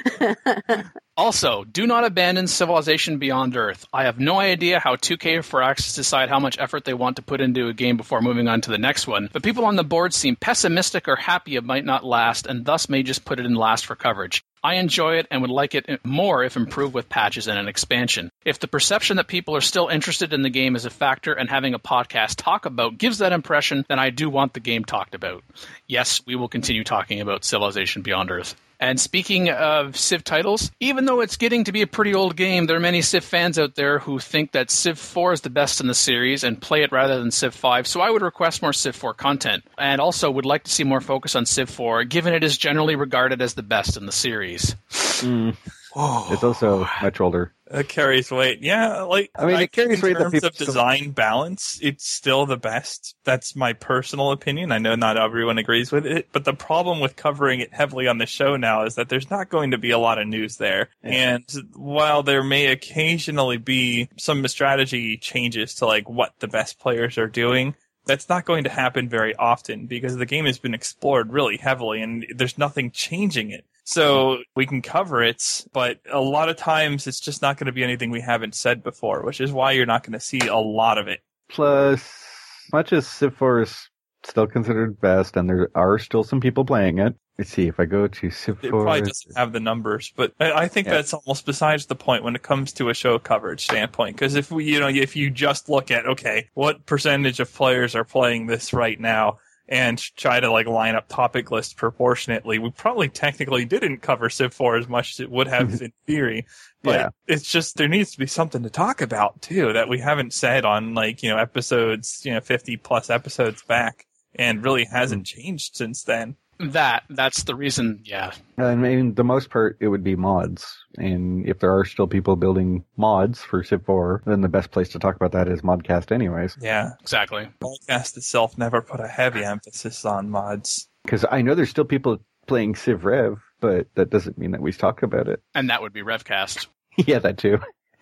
Also, do not abandon Civilization Beyond Earth. I have no idea how 2K or Firaxis decide how much effort they want to put into a game before moving on to the next one, but people on the board seem pessimistic or happy it might not last, and thus may just put it in last for coverage. I enjoy it and would like it more if improved with patches and an expansion. If the perception that people are still interested in the game is a factor and having a podcast talk about gives that impression, then I do want the game talked about. Yes, we will continue talking about Civilization Beyond Earth. And speaking of Civ titles, even though it's getting to be a pretty old game, there are many Civ fans out there who think that Civ 4 is the best in the series and play it rather than Civ 5, so I would request more Civ 4 content. And also would like to see more focus on Civ 4, given it is generally regarded as the best in the series. It's also much older. It carries weight. Yeah, it carries weight in terms of design balance, it's still the best. That's my personal opinion. I know not everyone agrees with it, but the problem with covering it heavily on the show now is that there's not going to be a lot of news there. Yeah. And while there may occasionally be some strategy changes to what the best players are doing, that's not going to happen very often because the game has been explored really heavily and there's nothing changing it. So we can cover it, but a lot of times it's just not going to be anything we haven't said before, which is why you're not going to see a lot of it. Plus, much as Civ 4 is still considered best, and there are still some people playing it. Let's see, if I go to Civ 4... It probably doesn't have the numbers, but I think that's almost besides the point when it comes to a show coverage standpoint. Because if you just look at, okay, what percentage of players are playing this right now, and try to line up topic lists proportionately, we probably technically didn't cover Civ 4 as much as it would have in theory. But it's just, there needs to be something to talk about too that we haven't said on episodes, 50 plus episodes back, and really hasn't changed since then. That's the reason, yeah. I mean, the most part, it would be mods. And if there are still people building mods for Civ 4, then the best place to talk about that is Modcast anyways. Yeah, exactly. Modcast itself never put a heavy emphasis on mods. Because I know there's still people playing Civ Rev, but that doesn't mean that we talk about it. And that would be Revcast. Yeah, that too.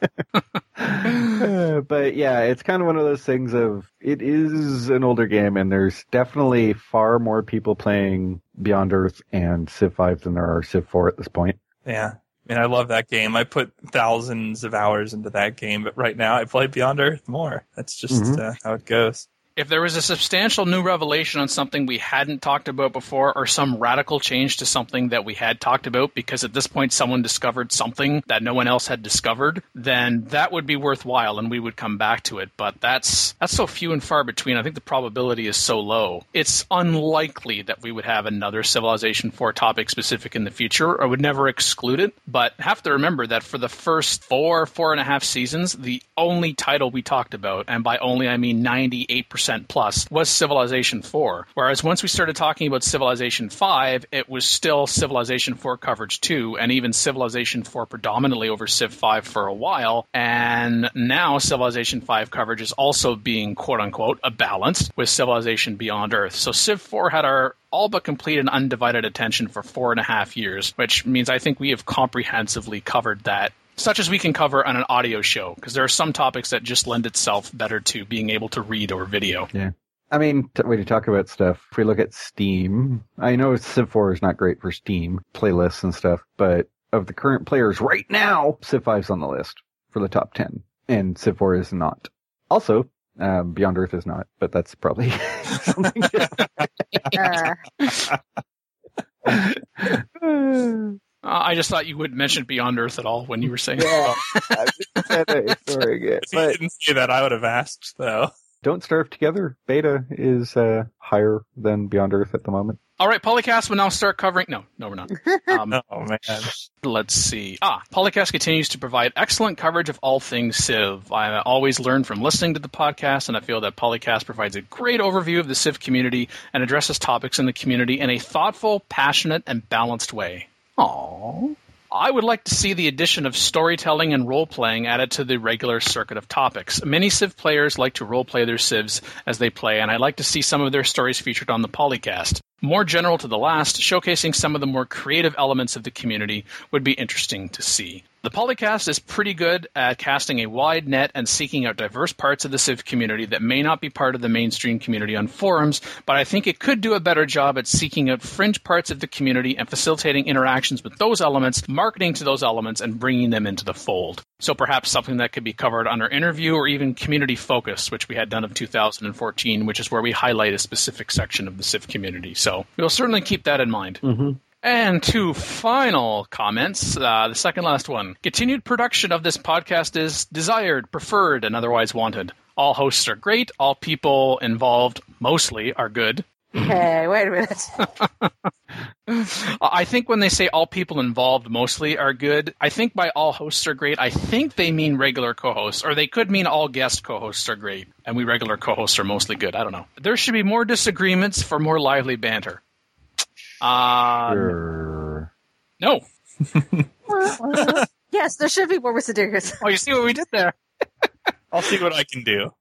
But yeah, it's kind of one of those things of, it is an older game and there's definitely far more people playing Beyond Earth and Civ 5 than there are Civ 4 at this point. Yeah. I mean, I love that game. I put thousands of hours into that game, but right now I play Beyond Earth more. That's just how it goes. If there was a substantial new revelation on something we hadn't talked about before, or some radical change to something that we had talked about because at this point someone discovered something that no one else had discovered, then that would be worthwhile and we would come back to it. But that's so few and far between. I think the probability is so low. It's unlikely that we would have another Civilization 4 topic specific in the future. I would never exclude it, but have to remember that for the first 4.5 seasons, the only title we talked about, and by only I mean 98% plus, was Civilization 4. Whereas once we started talking about Civilization 5, it was still Civilization 4 coverage too, and even Civilization 4 predominantly over Civ 5 for a while. And now Civilization 5 coverage is also being quote-unquote balanced with Civilization Beyond Earth. So Civ 4 had our all but complete and undivided attention for 4.5 years, which means I think we have comprehensively covered that, such as we can cover on an audio show, because there are some topics that just lend itself better to being able to read over video. Yeah. I mean, when you talk about stuff, if we look at Steam, I know Civ 4 is not great for Steam playlists and stuff, but of the current players right now, Civ 5's on the list for the top 10, and Civ 4 is not. Also, Beyond Earth is not, but that's probably something different. I just thought you wouldn't mention Beyond Earth at all when you were saying yeah, I just ignoring it. If you didn't say that, I would have asked, though. Don't Starve Together beta is higher than Beyond Earth at the moment. All right, Polycast will now start covering... No, we're not. Oh, man. Let's see. Polycast continues to provide excellent coverage of all things Civ. I always learn from listening to the podcast, and I feel that Polycast provides a great overview of the Civ community and addresses topics in the community in a thoughtful, passionate, and balanced way. Aww. I would like to see the addition of storytelling and role-playing added to the regular circuit of topics. Many Civ players like to role-play their Civs as they play, and I'd like to see some of their stories featured on the Polycast. More general to the last, showcasing some of the more creative elements of the community would be interesting to see. The Polycast is pretty good at casting a wide net and seeking out diverse parts of the Civ community that may not be part of the mainstream community on forums, but I think it could do a better job at seeking out fringe parts of the community and facilitating interactions with those elements, marketing to those elements, and bringing them into the fold. So perhaps something that could be covered under interview or even community focus, which we had done in 2014, which is where we highlight a specific section of the Civ community. So we'll certainly keep that in mind. Mm-hmm. And two final comments. The second last one. Continued production of this podcast is desired, preferred, and otherwise wanted. All hosts are great. All people involved, mostly, are good. Hey, wait a minute. I think when they say all people involved mostly are good, I think by all hosts are great, I think they mean regular co-hosts, or they could mean all guest co-hosts are great, and we regular co-hosts are mostly good. I don't know. There should be more disagreements for more lively banter. Sure. No. Yes, there should be more disagreements. Oh, you see what we did there? I'll see what I can do.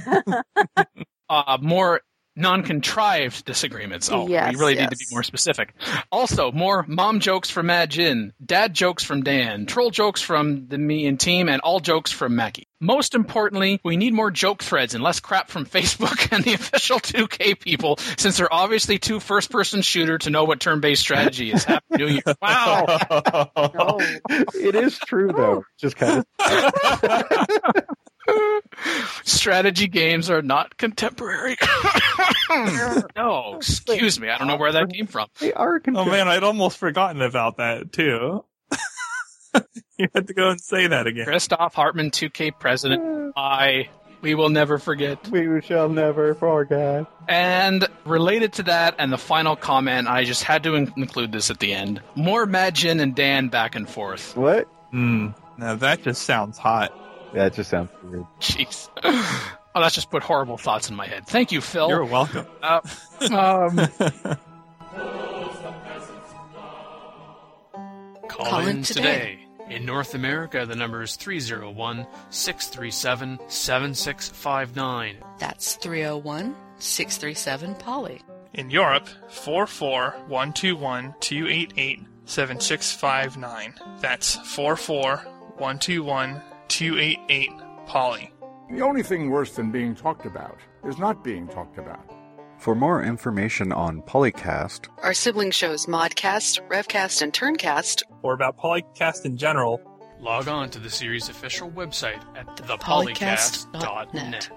More non-contrived disagreements. Oh, yes, we really need to be more specific. Also, more mom jokes from Mad Jin, dad jokes from Dan, troll jokes from me and team, and all jokes from Mackie. Most importantly, we need more joke threads and less crap from Facebook and the official 2K people, since they're obviously too first-person shooter to know what turn-based strategy is. Happy New Year. Wow! No. It is true, though. Just kind of... Strategy games are not contemporary. No, excuse me. I don't know where that came from. They are Oh man, I'd almost forgotten about that too. You had to go and say that again. Christoph Hartmann, 2K president. We will never forget. We shall never forget. And related to that, and the final comment, I just had to include this at the end. More Mad Jin and Dan back and forth. What? Now that just sounds hot. That just sounds weird. Jeez. Oh, that's just put horrible thoughts in my head. Thank you, Phil. You're welcome. Call in today. In North America, the number is 301-637-7659. That's 301-637-POLY. In Europe, 44121-288-7659. That's 44121-288-POLY. The only thing worse than being talked about is not being talked about. For more information on Polycast, Our sibling shows Modcast, Revcast, and Turncast, or about Polycast in general, log on to the series' official website at thepolycast.net.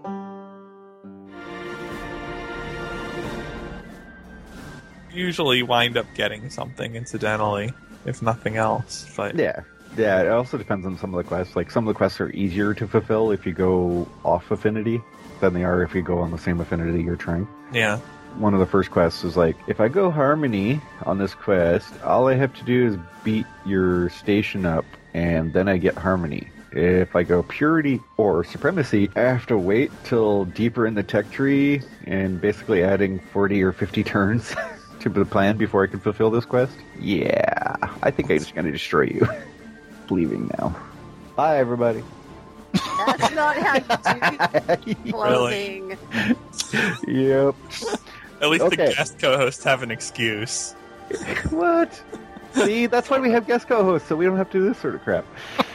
usually wind up getting something incidentally, if nothing else. But Yeah, it also depends on some of the quests. Like, some of the quests are easier to fulfill if you go off affinity than they are if you go on the same affinity you're trying. yeah. One of the first quests is like, if I go Harmony on this quest, all I have to do is beat your station up, and then I get Harmony. If I go Purity or Supremacy, I have to wait till deeper in the tech tree and basically adding 40 or 50 turns to the plan before I can fulfill this quest. Yeah, I think I'm just going to destroy you. Leaving now. Bye, everybody. That's not how you do closing. Yep. At least Okay. the guest co-hosts have an excuse. What? See, that's why we have guest co-hosts, so we don't have to do this sort of crap.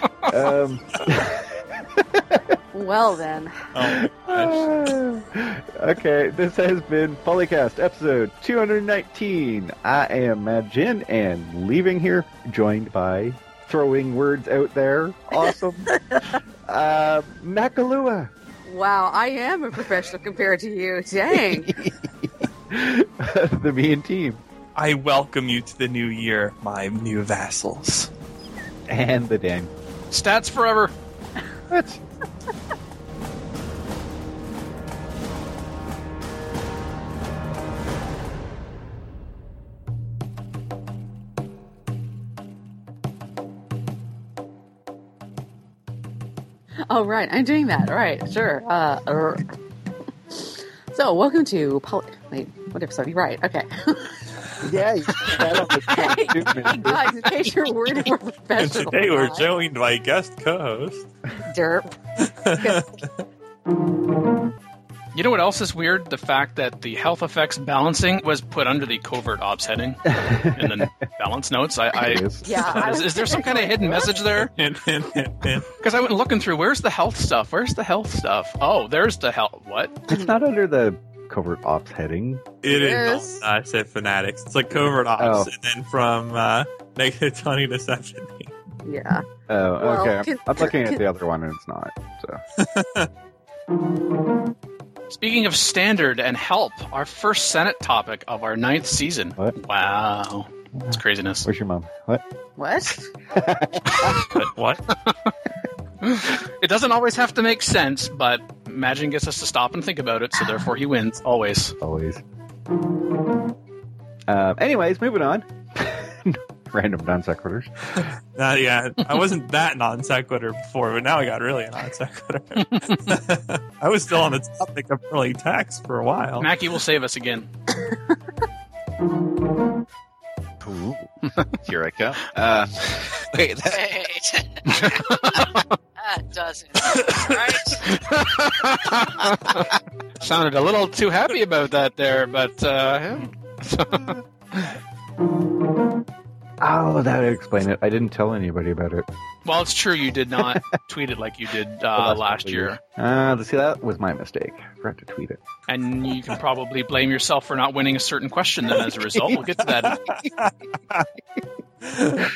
Well then. Oh my gosh. Okay, this has been Polycast episode 219. I am Mad Jin, and leaving here, joined by throwing words out there. Awesome. Nakalua. Wow, I am a professional compared to you. Dang. The me and team. I welcome you to the new year, my new vassals. And the Dan. Stats forever. What? Oh, right. I'm doing that. All right. Sure. So, welcome to Wait, what episode? You're right. Okay. Yeah, you that on the Guys, in case you're worried we're And professional. today we're joined by guest co-host. Derp. You know what else is weird? The fact that the health effects balancing was put under the covert ops heading in the balance notes. Yeah. Is there some kind of hidden message there? Because I went looking through, where's the health stuff? Where's the health stuff? Oh, there's the health. What? It's not under the covert ops heading. It is. I said fanatics. It's like covert ops, and then from negative 20 to 70. Yeah. Oh, Well, okay. I'm looking at the other one and it's not. So. Speaking of standard and help, our first Senate topic of our 9th season. What? Wow. It's craziness. Where's your mom? What? What? What? It doesn't always have to make sense, but Imagine gets us to stop and think about it, so therefore he wins. Always. Always. Anyways, moving on. Random non sequiturs. Yeah, I wasn't that non sequitur before, but now I got really a non sequitur. I was still on the topic of early tax for a while. Mackie will save us again. Ooh. Here I come. Wait. That doesn't. Right? Sounded a little too happy about that there, but Oh, that would explain it. I didn't tell anybody about it. well, it's true you did not tweet it like you did last year. See, that was my mistake. I forgot to tweet it. And you can probably blame yourself for not winning a certain question then as a result. We'll get to that.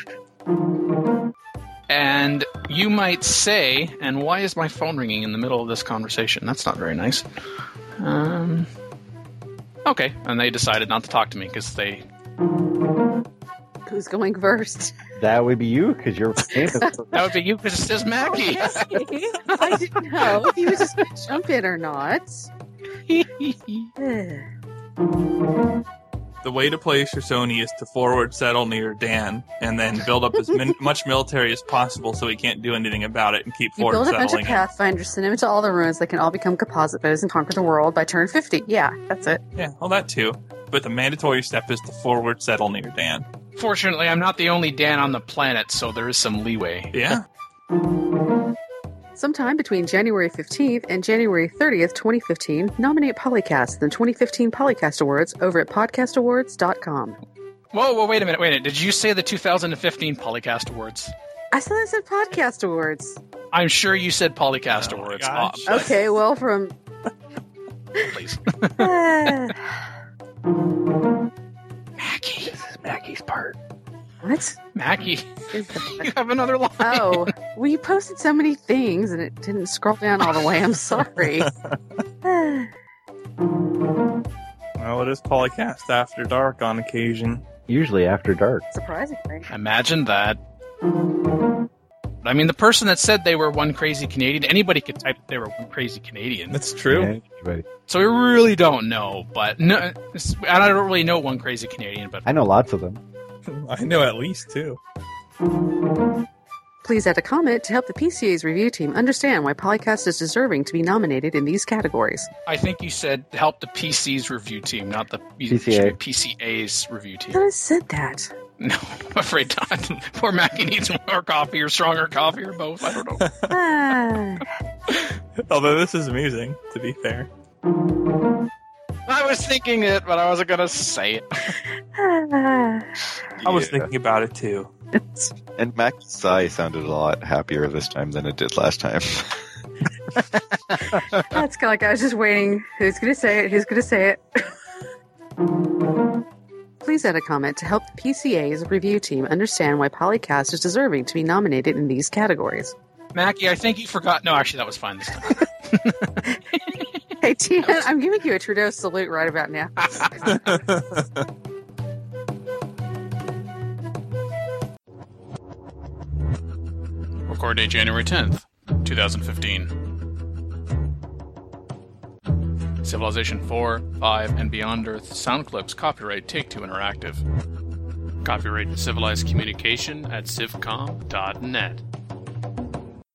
And you might say, and why is my phone ringing in the middle of this conversation? That's not very nice. Okay, and they decided not to talk to me because they... Who's going first? That would be you, because you're famous. That would be you because it says Mackie. I didn't know if he was just going to jump in or not. The way to place your Sony is to forward settle near Dan, and then build up as much military as possible so he can't do anything about it, and keep You forward build a bunch of settling. Pathfinders, send them into all the ruins. They can all become composite bows and conquer the world by turn 50. Yeah, that's it. Yeah, well, that too. But the mandatory step is to forward settle near Dan. Fortunately, I'm not the only Dan on the planet, so there is some leeway. Yeah. Sometime between January 15th and January 30th, 2015, nominate Polycast in the 2015 Polycast Awards over at podcastawards.com. Whoa, wait a minute. Did you say the 2015 Polycast Awards? I said Podcast Awards. I'm sure you said Polycast Awards. gosh. Okay, well, from... Please. Mackie. This is Mackie's part. What? Mackie, you have another line. Oh, well, you posted so many things and it didn't scroll down all the way. I'm sorry. Well, it is Polycast After Dark on occasion. Usually after dark. Surprisingly. Imagine that. I mean, the person that said they were one crazy Canadian, anybody could type that they were one crazy Canadian. That's true. Anybody. So we really don't know, but no, I don't really know one crazy Canadian, but I know lots of them. I know at least two. Please add a comment to help the PCA's review team understand why Polycast is deserving to be nominated in these categories. I think you said help the PC's review team, not the PCA. PCA's review I team. thought I said that. No, I'm afraid not. Poor Mackie needs more coffee or stronger coffee or both. I don't know. Although this is amusing, to be fair. I was thinking it, but I wasn't going to say it. I was thinking about it too. And Mackie's sigh sounded a lot happier this time than it did last time. That's kind of like I was just waiting. Who's going to say it? Who's going to say it? Please add a comment to help the PCA's review team understand why Polycast is deserving to be nominated in these categories. Mackie, I think you forgot. No, actually, that was fine this time. Hey, Tian, I'm giving you a Trudeau salute right about now. Record date January 10th, 2015. Civilization 4, 5, and Beyond Earth sound clips copyright Take-Two Interactive. Copyright Civilized Communication at civcom.net.